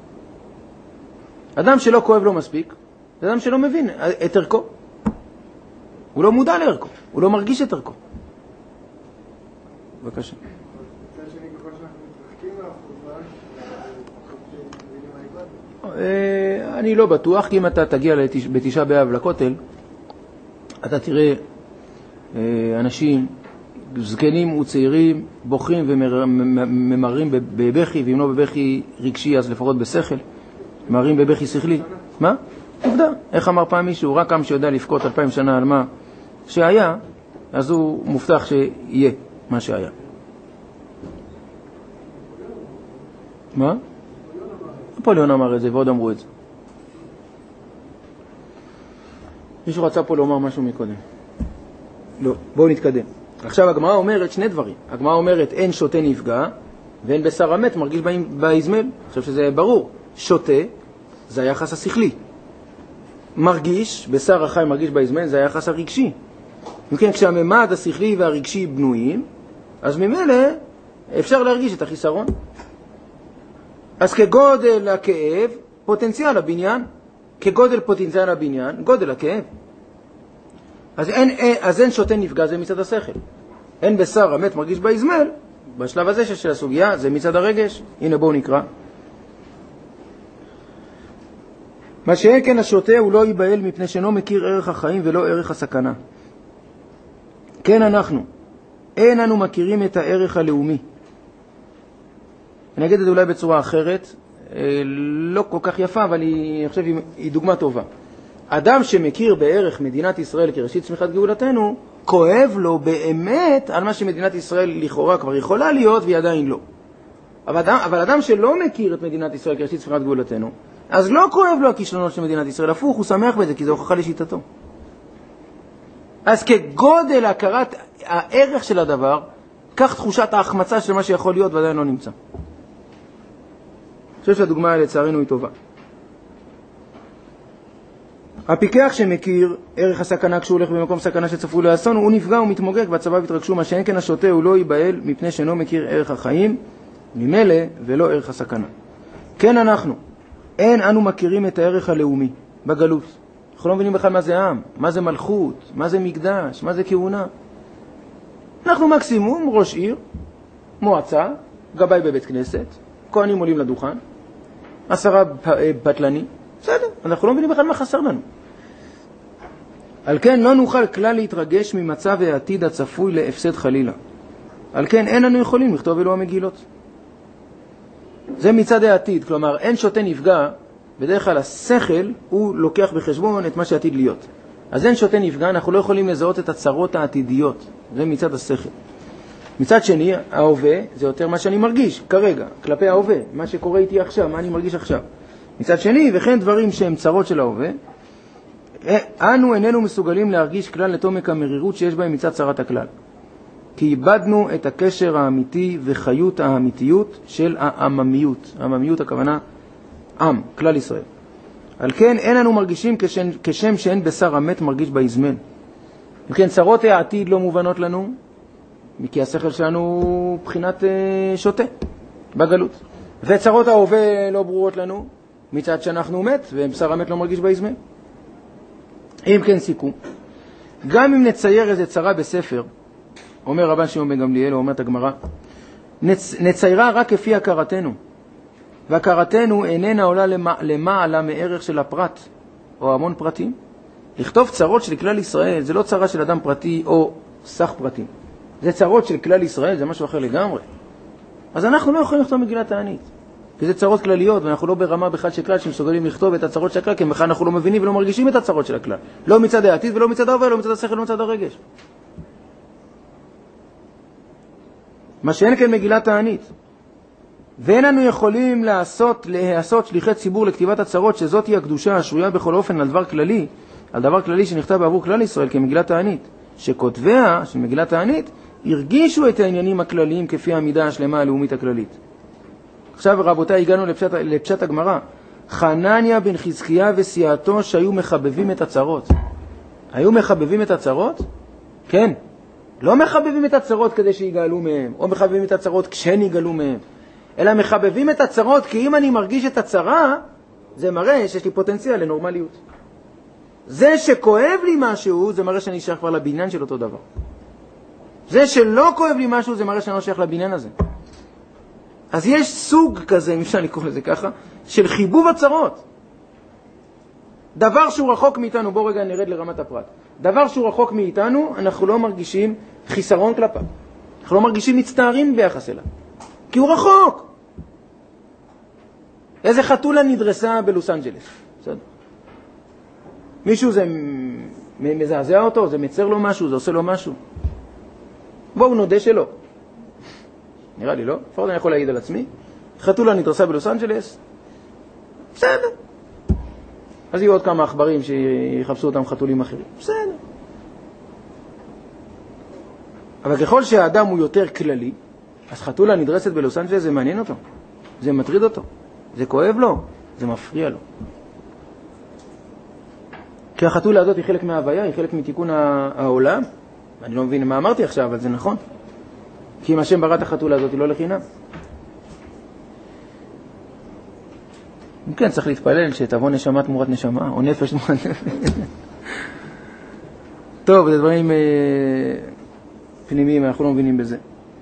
אדם שלא כואב לו מספיק, זה אדם שלא מבין את ערכו. הוא לא מודע לערכו, הוא לא מרגיש את ערכו. בבקשה. אני לא בטוח, כי אם אתה תגיע בתשעה באב לכותל, אתה תראה אנשים זקנים וצעירים בוכים וממרים בבכי, ואם לא בבכי רגשי אז לפחות בשכל, ממרים בבכי שכלי. מה? עובדה. איך אמר פעם מישהו? רק עם שיודע לפקות אלפיים שנה על מה שהיה, אז הוא מובטח שיהיה מה שהיה. מה? נפוליאון אמר את זה ועוד אמרו את זה. מישהו רצה פה לומר משהו מקודם. לא, בואו נתקדם. עכשיו הגמרא אומרת שני דברים. הגמרא אומרת אין שוטה נפגע ואין בשר המת מרגיש באזמל. עכשיו שזה ברור. שוטה זה היחס השכלי. מרגיש, בשר החי מרגיש באזמל, זה היחס הרגשי. וכן, כשהממד השכלי והרגשי בנויים, אז ממילא אפשר להרגיש את החיסרון. אז כגודל הכאב, פוטנציאל הבניין, כגודל פוטנציאל הבניין, גודל הכאב. אז אין, אין, אז אין שוטה נפגע, זה מצד השכל. אין בשר המת מרגיש באזמל, בשלב הזה של הסוגיה, זה מצד הרגש. הנה בואו נקרא. מה שאין כן השוטה הוא לא ייבהל מפני שאינו מכיר ערך החיים ולא ערך הסכנה. כן אנחנו, אין אנו מכירים את הערך הלאומי. אני אגיד את זה אולי בצורה אחרת, לא כל כך יפה, אבל היא, אני חושב היא דוגמה טובה. אדם שמכיר בערך מדינת ישראל כראשית צמיחת גאולתנו, כואב לו באמת על מה שמדינת ישראל לכאורה כבר יכולה להיות והיא עדיין לא. אבל אדם, אבל אדם שלא מכיר את מדינת ישראל כראשית צמיחת גאולתנו, אז לא כואב לו הכישלונות של מדינת ישראל, הפוך, הוא שמח בזה, כי זה הוכחה לשיטתו. אז כגודל הכרת הערך של הדבר, כך תחושת ההחמצה של מה שיכול להיות ועדיין לא נמצא. אני חושב שהדוגמה לצערנו היא טובה. הפיקח שמכיר ערך הסכנה כשהוא הולך במקום סכנה שצפו לאסון, הוא נפגע ומתמוגג והצבא התרגשו, מה שאין כן השוטה הוא לא ייבהל מפני שאינו מכיר ערך החיים, ממילא ולא ערך הסכנה. כן אנחנו, אין אנו מכירים את הערך הלאומי בגלות. אנחנו לא מבינים בכלל מה זה עם, מה זה מלכות, מה זה מקדש, מה זה כהונה. אנחנו מקסימום ראש עיר, מועצה, גבאי בבית כנסת, כהנים עולים לדוכן, עשרה בטלני, בסדר, אנחנו לא מבינים בכלל מה חסר לנו. על כן לא נוכל כלל להתרגש ממצב העתיד הצפוי להפסד חלילה. על כן אין לנו יכולים לכתוב אלו המגילות. זה מצד העתיד, כלומר אין שוטה נפגע, בדרך כלל השכל הוא לוקח בחשבון את מה שעתיד להיות. אז אין שוטה נפגע, אנחנו לא יכולים לזהות את הצרות העתידיות, זה מצד השכל. מצד שני, ההווה זה יותר מה שאני מרגיש כרגע, כלפי ההווה, מה שקורה איתי עכשיו, מה אני מרגיש עכשיו. מצד שני, וכן דברים שהם צרות של ההווה, אנו איננו מסוגלים להרגיש כלל את עומק המרירות שיש בהם מצד צרת הכלל. כי איבדנו את הקשר האמיתי וחיות האמיתיות של העממיות. העממיות הכוונה עם, כלל ישראל. על כן אין אנו מרגישים כשם, כשם שאין בשר המת מרגיש בהזמן. וכן צרות העתיד לא מובנות לנו, כי השכל שלנו בחינת אה, שוטה בגלות. וצרות ההווה לא ברורות לנו, מצד שאנחנו מת, ובשר המת לא מרגיש בהזמן. אם כן סיכום, גם אם נצייר איזה צרה בספר, אומר רבן שמעון בן גמליאל, או אומרת הגמרא, נצ... נציירה רק כפי הכרתנו, והכרתנו איננה עולה למעלה מערך של הפרט, או המון פרטים. לכתוב צרות של כלל ישראל, זה לא צרה של אדם פרטי או סך פרטים. זה צרות של כלל ישראל, זה משהו אחר לגמרי. אז אנחנו לא יכולים לכתוב מגילת תענית. כי זה צרות כלליות, ואנחנו לא ברמה בכלל של כלל שמסוגלים לכתוב את הצרות של הכלל, כי בכלל אנחנו לא מבינים ולא מרגישים את הצרות של הכלל. לא מצד העתיד ולא מצד ההווה, לא מצד השכל, לא מצד הרגש. מה שאין כן מגילת תענית. ואין אנו יכולים לעשות, להעשות שליחי ציבור לכתיבת הצרות, שזאת היא הקדושה השרויה בכל אופן על דבר כללי, על דבר כללי שנכתב בעבור כלל ישראל כמגילת תענית, שכותביה של מגילת תענית הרגישו את העניינים הכלליים כפי העמידה השלמה הלאומית הכללית. עכשיו רבותיי, הגענו לפשט, לפשט הגמרא. חנניה בן חזקיה וסיעתו שהיו מחבבים את הצרות. היו מחבבים את הצרות? כן. לא מחבבים את הצרות כדי שיגאלו מהם, או מחבבים את הצרות כשהם יגאלו מהם, אלא מחבבים את הצרות כי אם אני מרגיש את הצרה, זה מראה שיש לי פוטנציאל לנורמליות. זה שכואב לי משהו, זה מראה שאני שייך כבר לבניין של אותו דבר. זה שלא כואב לי משהו, זה מראה שאני לא שייך לבניין הזה. אז יש סוג כזה, אם אפשר לקרוא לזה ככה, של חיבוב הצרות. דבר שהוא רחוק מאיתנו, בוא רגע נרד לרמת הפרט. דבר שהוא רחוק מאיתנו, אנחנו לא מרגישים חיסרון כלפיו. אנחנו לא מרגישים מצטערים ביחס אליו. כי הוא רחוק. איזה חתולה נדרסה בלוס אנג'לס. בסדר? מישהו זה מזעזע אותו, זה מצר לו משהו, זה עושה לו משהו. בואו נודה שלא. נראה לי לא. לפחות אני יכול להעיד על עצמי. חתולה נדרסה בלוס אנג'לס. בסדר. אז יהיו עוד כמה אכברים שיחפשו אותם חתולים אחרים. בסדר. אבל ככל שהאדם הוא יותר כללי, אז חתולה נדרסת בלוס אנג'לס, זה מעניין אותו. זה מטריד אותו. זה כואב לו. זה מפריע לו. כי החתולה הזאת היא חלק מההוויה, היא חלק מתיקון העולם. אני לא מבין מה אמרתי עכשיו, אבל זה נכון. כי אם השם ברא את החתולה הזאת היא לא לחינם. כן, צריך להתפלל שתבוא נשמה תמורת נשמה, או נפש תמורת נפש. טוב, זה דברים אה, פנימיים, אנחנו לא מבינים בזה.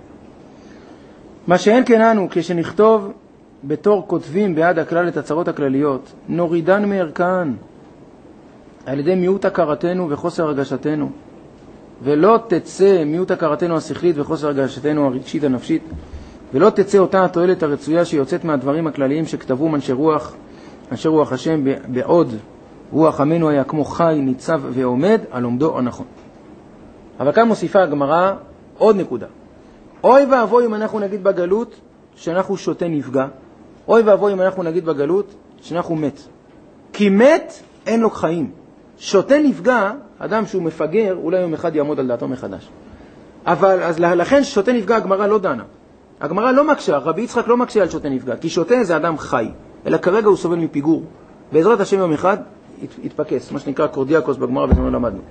מה שאין כן אנו, כשנכתוב בתור כותבים בעד הכלל את הצרות הכלליות, נורידן מערכן, על ידי מיעוט הכרתנו וחוסר הרגשתנו, ולא תצא מיעוט הכרתנו השכלית וחוסר הרגשתנו הרגשית הנפשית, ולא תצא אותה התועלת הרצויה שיוצאת מהדברים הכלליים שכתבו אנשי רוח, אנשי רוח השם, בעוד רוח עמנו היה כמו חי, ניצב ועומד על עומדו הנכון. אבל כאן מוסיפה הגמרא עוד נקודה. אוי ואבוי אם אנחנו נגיד בגלות שאנחנו שוטה נפגע, אוי ואבוי אם אנחנו נגיד בגלות שאנחנו מת. כי מת אין לו חיים. שוטה נפגע, אדם שהוא מפגר, אולי יום אחד יעמוד על דעתו מחדש. אבל אז לכן שוטה נפגע הגמרא לא דנה. הגמרא לא מקשה, רבי יצחק לא מקשה על שוטה נפגע, כי שוטה זה אדם חי, אלא כרגע הוא סובל מפיגור. בעזרת השם יום אחד יתפקס, מה שנקרא קורדיאקוס בגמרא, בזמן לא למדנו.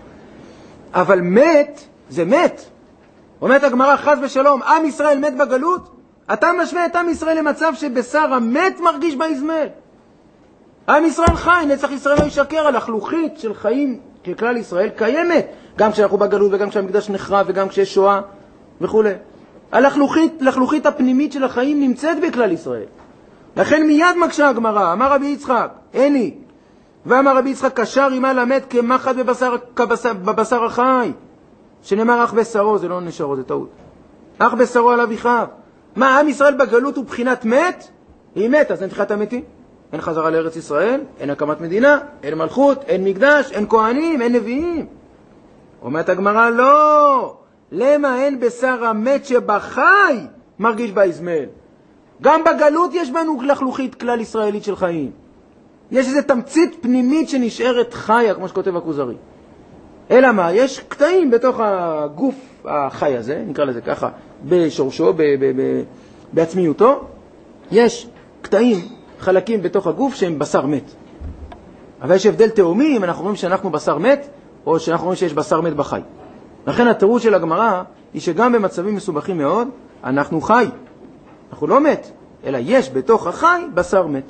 אבל מת, זה מת. אומרת הגמרא, חס ושלום, עם ישראל מת בגלות, אתה משווה את עם ישראל למצב שבשר המת מרגיש באזמל. עם ישראל חי, נצח ישראל לא ישקר, על החלוכית של חיים ככלל ישראל קיימת, גם כשאנחנו בגלות וגם כשהמקדש נחרב וגם כשיש שואה וכו'. הלחלוכית, לחלוכית הפנימית של החיים נמצאת בכלל ישראל. לכן מיד מקשה הגמרא, אמר רבי יצחק, איני, ואמר רבי יצחק, קשר עמה למת כמחד בבשר, כבשר, בבשר החי, שנאמר אך בשרו, זה לא נשארו, זה טעות. אך בשרו עליו יכאב. מה, עם ישראל בגלות הוא בחינת מת? היא מת, אז אין תחיית המתים. אין חזרה לארץ ישראל, אין הקמת מדינה, אין מלכות, אין מקדש, אין כהנים, אין נביאים. אומרת הגמרא, לא, למה אין בשר המת שבחי מרגיש באזמל? גם בגלות יש בנו לחלוכית כלל ישראלית של חיים. יש איזו תמצית פנימית שנשארת חיה, כמו שכותב הכוזרי. אלא מה? יש קטעים בתוך הגוף החי הזה, נקרא לזה ככה, בשורשו, ב- ב- ב- בעצמיותו. יש קטעים, חלקים בתוך הגוף שהם בשר מת. אבל יש הבדל תאומי אם אנחנו רואים שאנחנו בשר מת, או שאנחנו רואים שיש בשר מת בחי. לכן התירוץ של הגמרא היא שגם במצבים מסובכים מאוד, אנחנו חי. אנחנו לא מת, אלא יש בתוך החי בשר מת.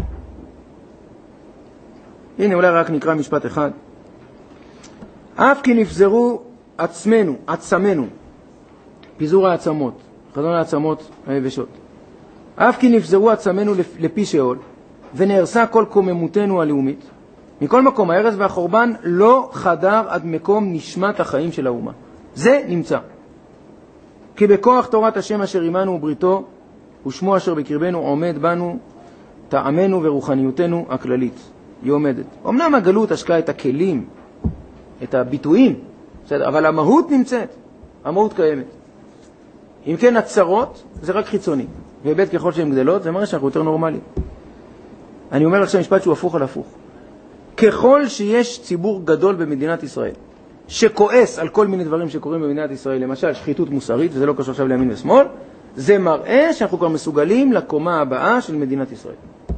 הנה אולי רק נקרא משפט אחד. אף כי נפזרו עצמנו, עצמנו, פיזור העצמות, חזון העצמות היבשות. אף כי נפזרו עצמנו לפי שאול, ונהרסה כל קוממותנו הלאומית. מכל מקום, ההרס והחורבן לא חדר עד מקום נשמת החיים של האומה. זה נמצא. כי בכוח תורת השם אשר עמנו ובריתו, ושמו אשר בקרבנו עומד בנו, טעמנו ורוחניותנו הכללית. היא עומדת. אמנם הגלות השקעה את הכלים, את הביטויים, בסדר, אבל המהות נמצאת. המהות קיימת. אם כן, הצרות זה רק חיצוני. ובית ככל שהן גדלות, זה מראה שאנחנו יותר נורמליים. אני אומר עכשיו משפט שהוא הפוך על הפוך. ככל שיש ציבור גדול במדינת ישראל, שכועס על כל מיני דברים שקורים במדינת ישראל, למשל שחיתות מוסרית, וזה לא קשור עכשיו לימין ושמאל, זה מראה שאנחנו כבר מסוגלים לקומה הבאה של מדינת ישראל.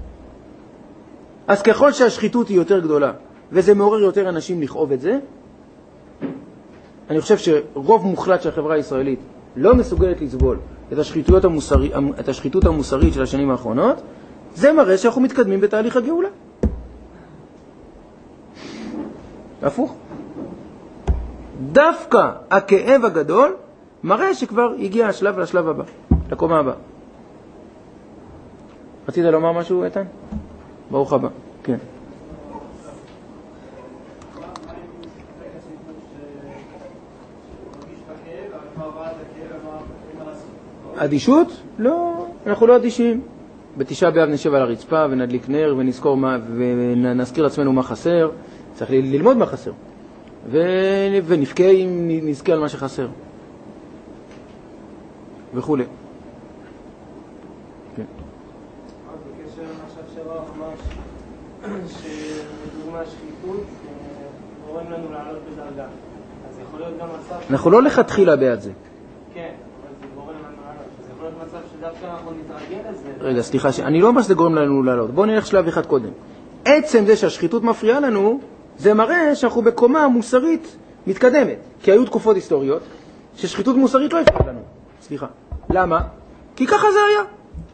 אז ככל שהשחיתות היא יותר גדולה, וזה מעורר יותר אנשים לכאוב את זה, אני חושב שרוב מוחלט של החברה הישראלית לא מסוגלת לסבול את השחיתות המוסרית, את השחיתות המוסרית של השנים האחרונות, זה מראה שאנחנו מתקדמים בתהליך הגאולה. הפוך. דווקא הכאב הגדול מראה שכבר הגיע השלב לשלב הבא, לקומה הבאה. רצית לומר משהו, איתן? ברוך הבא. כן. אדישות? לא, אנחנו לא אדישים. בתשעה באב נשב על הרצפה ונדליק נר ונזכור מה, ונזכיר לעצמנו מה חסר. צריך ללמוד מה חסר. ונפקע אם נזכה על מה שחסר. וכו'. כן. בקשר למשל שרח אמר שבדוגמה שחיתות גורם לנו לעלות בדרגה. אז יכול להיות גם מצב... אנחנו לא לכתחילה בעד זה. כן, אבל זה גורם לנו לעלות. אז יכול להיות מצב שדווקא אנחנו נתרגל לזה. רגע, סליחה, אני לא אומר שזה גורם לנו לעלות. בואו נלך שלב אחד קודם. עצם זה שהשחיתות מפריעה לנו, זה מראה שאנחנו בקומה מוסרית מתקדמת. כי היו תקופות היסטוריות ששחיתות מוסרית לא הפריעה לנו. סליחה. למה? כי ככה זה היה.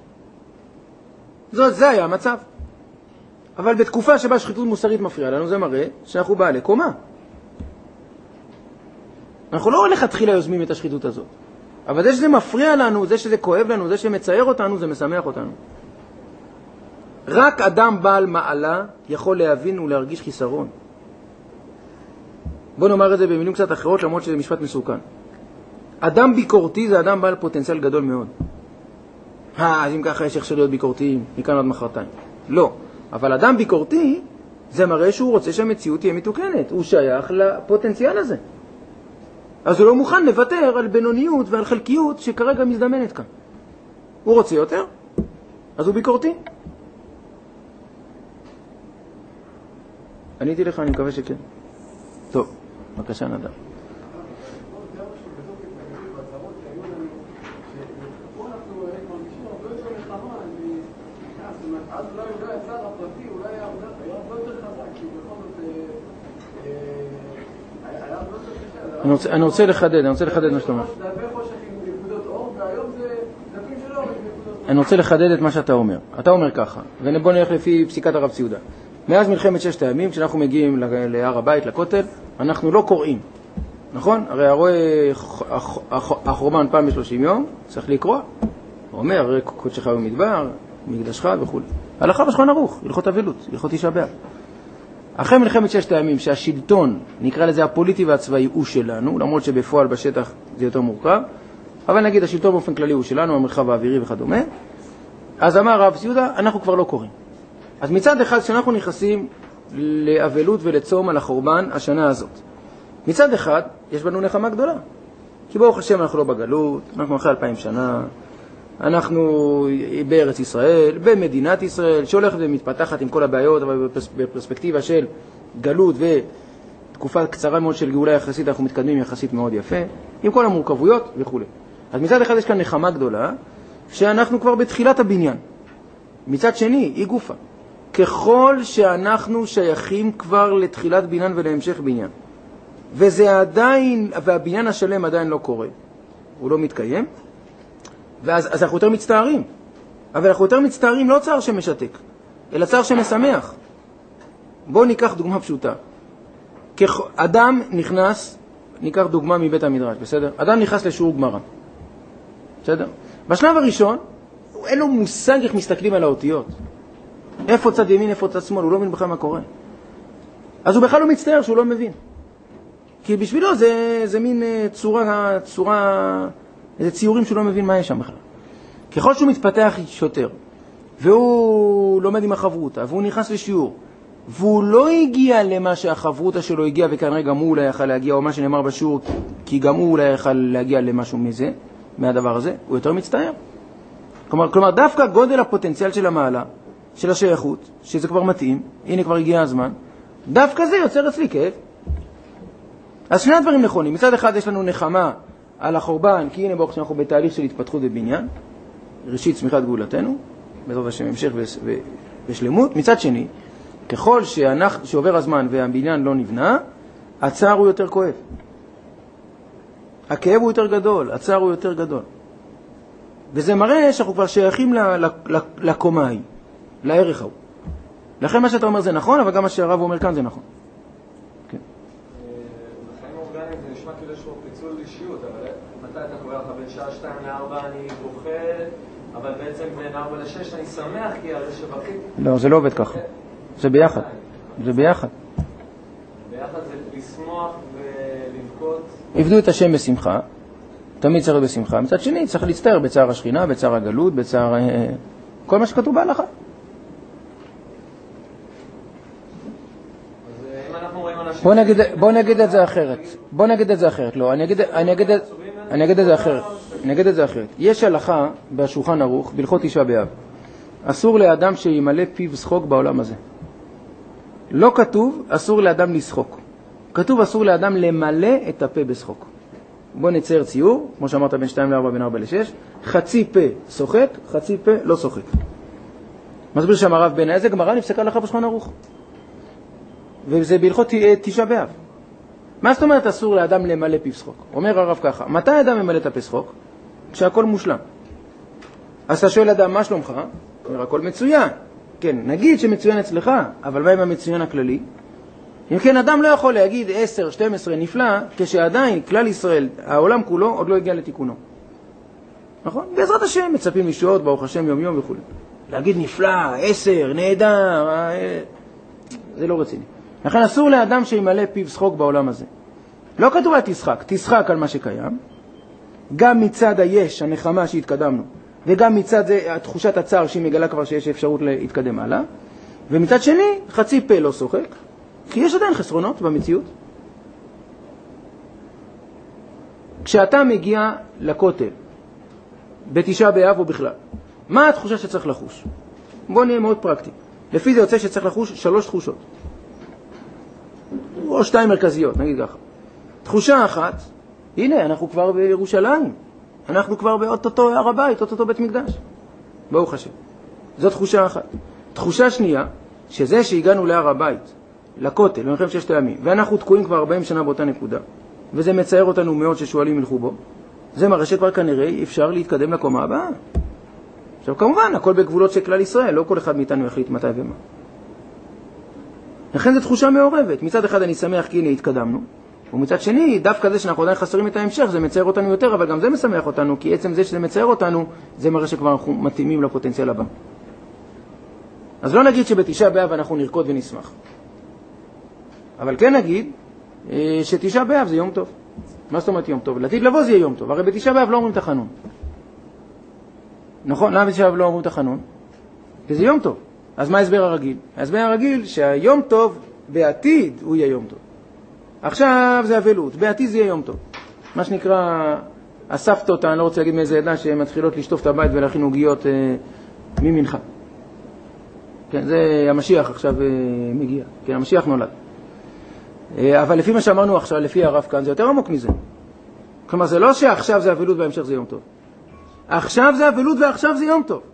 זאת, זה היה המצב. אבל בתקופה שבה שחיתות מוסרית מפריעה לנו, זה מראה שאנחנו בעלי קומה. אנחנו לא לכתחילה יוזמים את השחיתות הזאת. אבל זה שזה מפריע לנו, זה שזה כואב לנו, זה שמצער אותנו, זה משמח אותנו. רק אדם בעל מעלה יכול להבין ולהרגיש חיסרון. בוא נאמר את זה במילים קצת אחרות, למרות שזה משפט מסוכן. אדם ביקורתי זה אדם בעל פוטנציאל גדול מאוד. אה, אז אם ככה יש איך להיות ביקורתיים, מכאן עד מחרתיים. לא. אבל אדם ביקורתי, זה מראה שהוא רוצה שהמציאות תהיה מתוקנת. הוא שייך לפוטנציאל הזה. אז הוא לא מוכן לוותר על בינוניות ועל חלקיות שכרגע מזדמנת כאן. הוא רוצה יותר, אז הוא ביקורתי. עניתי לך, אני מקווה שכן. טוב, בבקשה נדב. אני רוצה לחדד, אני רוצה לחדד מה שאתה אומר. זה הרבה חושך עם נקודות אור, והיום זה דפים שלו, אני רוצה לחדד את מה שאתה אומר. אתה אומר ככה, ובוא נלך לפי פסיקת הרב ציודה. מאז מלחמת ששת הימים, כשאנחנו מגיעים להר הבית, לכותל, אנחנו לא קוראים. נכון? הרי הרואה החורבן פעם בשלושים יום, צריך לקרוא. הוא אומר, הרי קודשך במדבר, מקדשך וכו'. הלכה בשולחן ערוך, הלכות אבלות, הלכות תשעה באב. אחרי מלחמת ששת הימים, שהשלטון, נקרא לזה הפוליטי והצבאי, הוא שלנו, למרות שבפועל בשטח זה יותר מורכב, אבל נגיד השלטון באופן כללי הוא שלנו, המרחב האווירי וכדומה, אז אמר הרב ציודה, אנחנו כבר לא קוראים. אז מצד אחד, כשאנחנו נכנסים לאבלות ולצום על החורבן השנה הזאת, מצד אחד, יש בנו נחמה גדולה. כי ברוך השם אנחנו לא בגלות, אנחנו אחרי אלפיים שנה, אנחנו בארץ ישראל, במדינת ישראל, שהולכת ומתפתחת עם כל הבעיות, אבל בפרספקטיבה של גלות ותקופה קצרה מאוד של גאולה יחסית, אנחנו מתקדמים יחסית מאוד יפה, עם כל המורכבויות וכו'. אז מצד אחד יש כאן נחמה גדולה, שאנחנו כבר בתחילת הבניין. מצד שני, היא גופה. ככל שאנחנו שייכים כבר לתחילת בניין ולהמשך בניין, וזה עדיין, והבניין השלם עדיין לא קורה, הוא לא מתקיים, ואז אז אנחנו יותר מצטערים. אבל אנחנו יותר מצטערים לא צער שמשתק, אלא צער שמשמח. בואו ניקח דוגמה פשוטה. אדם נכנס, ניקח דוגמה מבית המדרש, בסדר? אדם נכנס לשיעור גמרא. בסדר? בשלב הראשון, אין לו מושג איך מסתכלים על האותיות. איפה צד ימין, איפה צד שמאל, הוא לא מבין בכלל מה קורה. אז הוא בכלל לא מצטער שהוא לא מבין. כי בשבילו זה, זה מין צורה, צורה, איזה ציורים שהוא לא מבין מה יש שם בכלל. ככל שהוא מתפתח יותר, והוא לומד עם החברותה, והוא נכנס לשיעור, והוא לא הגיע למה שהחברותה שלו הגיע, וכנראה גם הוא אולי יכל להגיע, או מה שנאמר בשיעור, כי גם הוא אולי יכל להגיע למשהו מזה, מהדבר הזה, הוא יותר מצטער. כלומר, כלומר, דווקא גודל הפוטנציאל של המעלה, של השייכות, שזה כבר מתאים, הנה כבר הגיע הזמן, דווקא זה יוצר אצלי כאב. אז שני הדברים נכונים. מצד אחד יש לנו נחמה על החורבן, כי הנה ברוך שאנחנו בתהליך של התפתחות ובניין, ראשית צמיחת גאולתנו, בעזרת השם המשך ושלמות. מצד שני, ככל שאנחנו, שעובר הזמן והבניין לא נבנה, הצער הוא יותר כואב. הכאב הוא יותר גדול, הצער הוא יותר גדול. וזה מראה שאנחנו כבר שייכים לקומה ההיא, לערך ההוא. לכן מה שאתה אומר זה נכון, אבל גם מה שהרב אומר כאן זה נכון. כן. בחיים האורגניים זה נשמע כאילו שהוא פיצול אישיות, אבל מתי אתה קורא לך בין שעה שתיים לארבע אני בוכה, אבל בעצם בין ארבע לשש אני שמח כי הרי שבכיתי. לא, זה לא עובד ככה. זה ביחד. זה ביחד. ביחד זה לשמוח ולבכות. עבדו את השם בשמחה, תמיד צריך בשמחה. מצד שני, צריך להצטער בצער השכינה, בצער הגלות, בצער כל מה שכתוב בהלכה. בוא נגיד, בוא נגיד את זה אחרת. בוא נגיד את זה אחרת. לא, אני אגיד, אני אגיד, אני אגיד את זה אחרת. אני אגיד את זה אחרת. יש הלכה בשולחן ערוך, בהלכות תשעה באב. אסור לאדם שימלא פיו שחוק בעולם הזה. לא כתוב אסור לאדם לשחוק. כתוב אסור לאדם למלא את הפה בשחוק. בוא נצייר ציור, כמו שאמרת בין שתיים לארבע, בין ארבע לשש, חצי פה שוחק, חצי פה לא שוחק. מסביר שם הרב בן איזה גמרא נפסקה לך בשולחן ערוך. וזה בהלכות תשעה באב. מה זאת אומרת אסור לאדם למלא פיו שחוק? אומר הרב ככה, מתי אדם ממלא את הפה שחוק? כשהכל מושלם. אז אתה שואל אדם, מה שלומך? אומר, הכל מצוין. כן, נגיד שמצוין אצלך, אבל מה עם המצוין הכללי? אם כן, אדם לא יכול להגיד עשר, שתים עשרה נפלא, כשעדיין כלל ישראל, העולם כולו, עוד לא הגיע לתיקונו. נכון? בעזרת השם, מצפים לישועות, ברוך השם, יום יום וכו'. להגיד נפלא, עשר, נהדר, זה לא רציני. לכן אסור לאדם שימלא פיו שחוק בעולם הזה. לא כתוב על תשחק, תשחק על מה שקיים, גם מצד היש, הנחמה שהתקדמנו, וגם מצד זה, תחושת הצער שהיא מגלה כבר שיש אפשרות להתקדם הלאה, ומצד שני, חצי פה לא שוחק, כי יש עדיין חסרונות במציאות. כשאתה מגיע לכותל, בתשעה באב או בכלל, מה התחושה שצריך לחוש? בוא נהיה מאוד פרקטי. לפי זה יוצא שצריך לחוש שלוש תחושות. או שתיים מרכזיות, נגיד ככה. תחושה אחת, הנה, אנחנו כבר בירושלים. אנחנו כבר באוטוטו הר הבית, אוטוטו בית מקדש. ברוך השם. זו תחושה אחת. תחושה שנייה, שזה שהגענו להר הבית, לכותל, במלחמת ששת הימים, ואנחנו תקועים כבר ארבעים שנה באותה נקודה, וזה מצייר אותנו מאוד ששואלים ילכו בו, זה מראה שכבר כנראה אפשר להתקדם לקומה הבאה. עכשיו כמובן, הכל בגבולות של כלל ישראל, לא כל אחד מאיתנו יחליט מתי ומה. לכן זו תחושה מעורבת. מצד אחד אני שמח כי הנה התקדמנו, ומצד שני, דווקא זה שאנחנו עדיין חסרים את ההמשך, זה מצייר אותנו יותר, אבל גם זה משמח אותנו, כי עצם זה שזה מצייר אותנו, זה מראה שכבר אנחנו מתאימים לפוטנציאל הבא. אז לא נגיד שבתשעה באב אנחנו נרקוד ונשמח. אבל כן נגיד שתשעה באב זה יום טוב. מה זאת אומרת יום טוב? לעתיד לבוא זה יהיה יום טוב. הרי בתשעה באב לא אומרים תחנון. נכון? למה בתשעה באב לא אומרים תחנון? כי זה יום טוב. אז מה ההסבר הרגיל? ההסבר הרגיל שהיום טוב בעתיד הוא יהיה יום טוב. עכשיו זה אבלות, בעתיד זה יהיה יום טוב. מה שנקרא, הסבתות, אני לא רוצה להגיד מאיזה עדה, שהן מתחילות לשטוף את הבית ולהכין עוגיות אה, ממנחה. כן, זה המשיח עכשיו אה, מגיע. כן, המשיח נולד. אה, אבל לפי מה שאמרנו עכשיו, לפי הרב כאן, זה יותר עמוק מזה. כלומר, זה לא שעכשיו זה אבלות והמשך זה יום טוב. עכשיו זה אבלות ועכשיו זה יום טוב.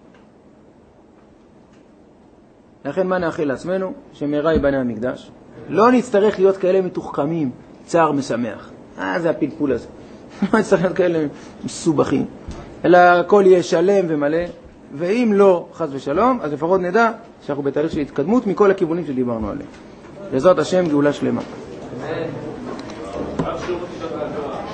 לכן מה נאחל לעצמנו? שמהרה ייבנה המקדש. לא נצטרך להיות כאלה מתוחכמים, צער משמח. אה, זה הפלפול הזה. לא נצטרך להיות כאלה מסובכים. אלא הכל יהיה שלם ומלא. ואם לא, חס ושלום, אז לפחות נדע שאנחנו בתהליך של התקדמות מכל הכיוונים שדיברנו עליהם. בעזרת השם גאולה שלמה.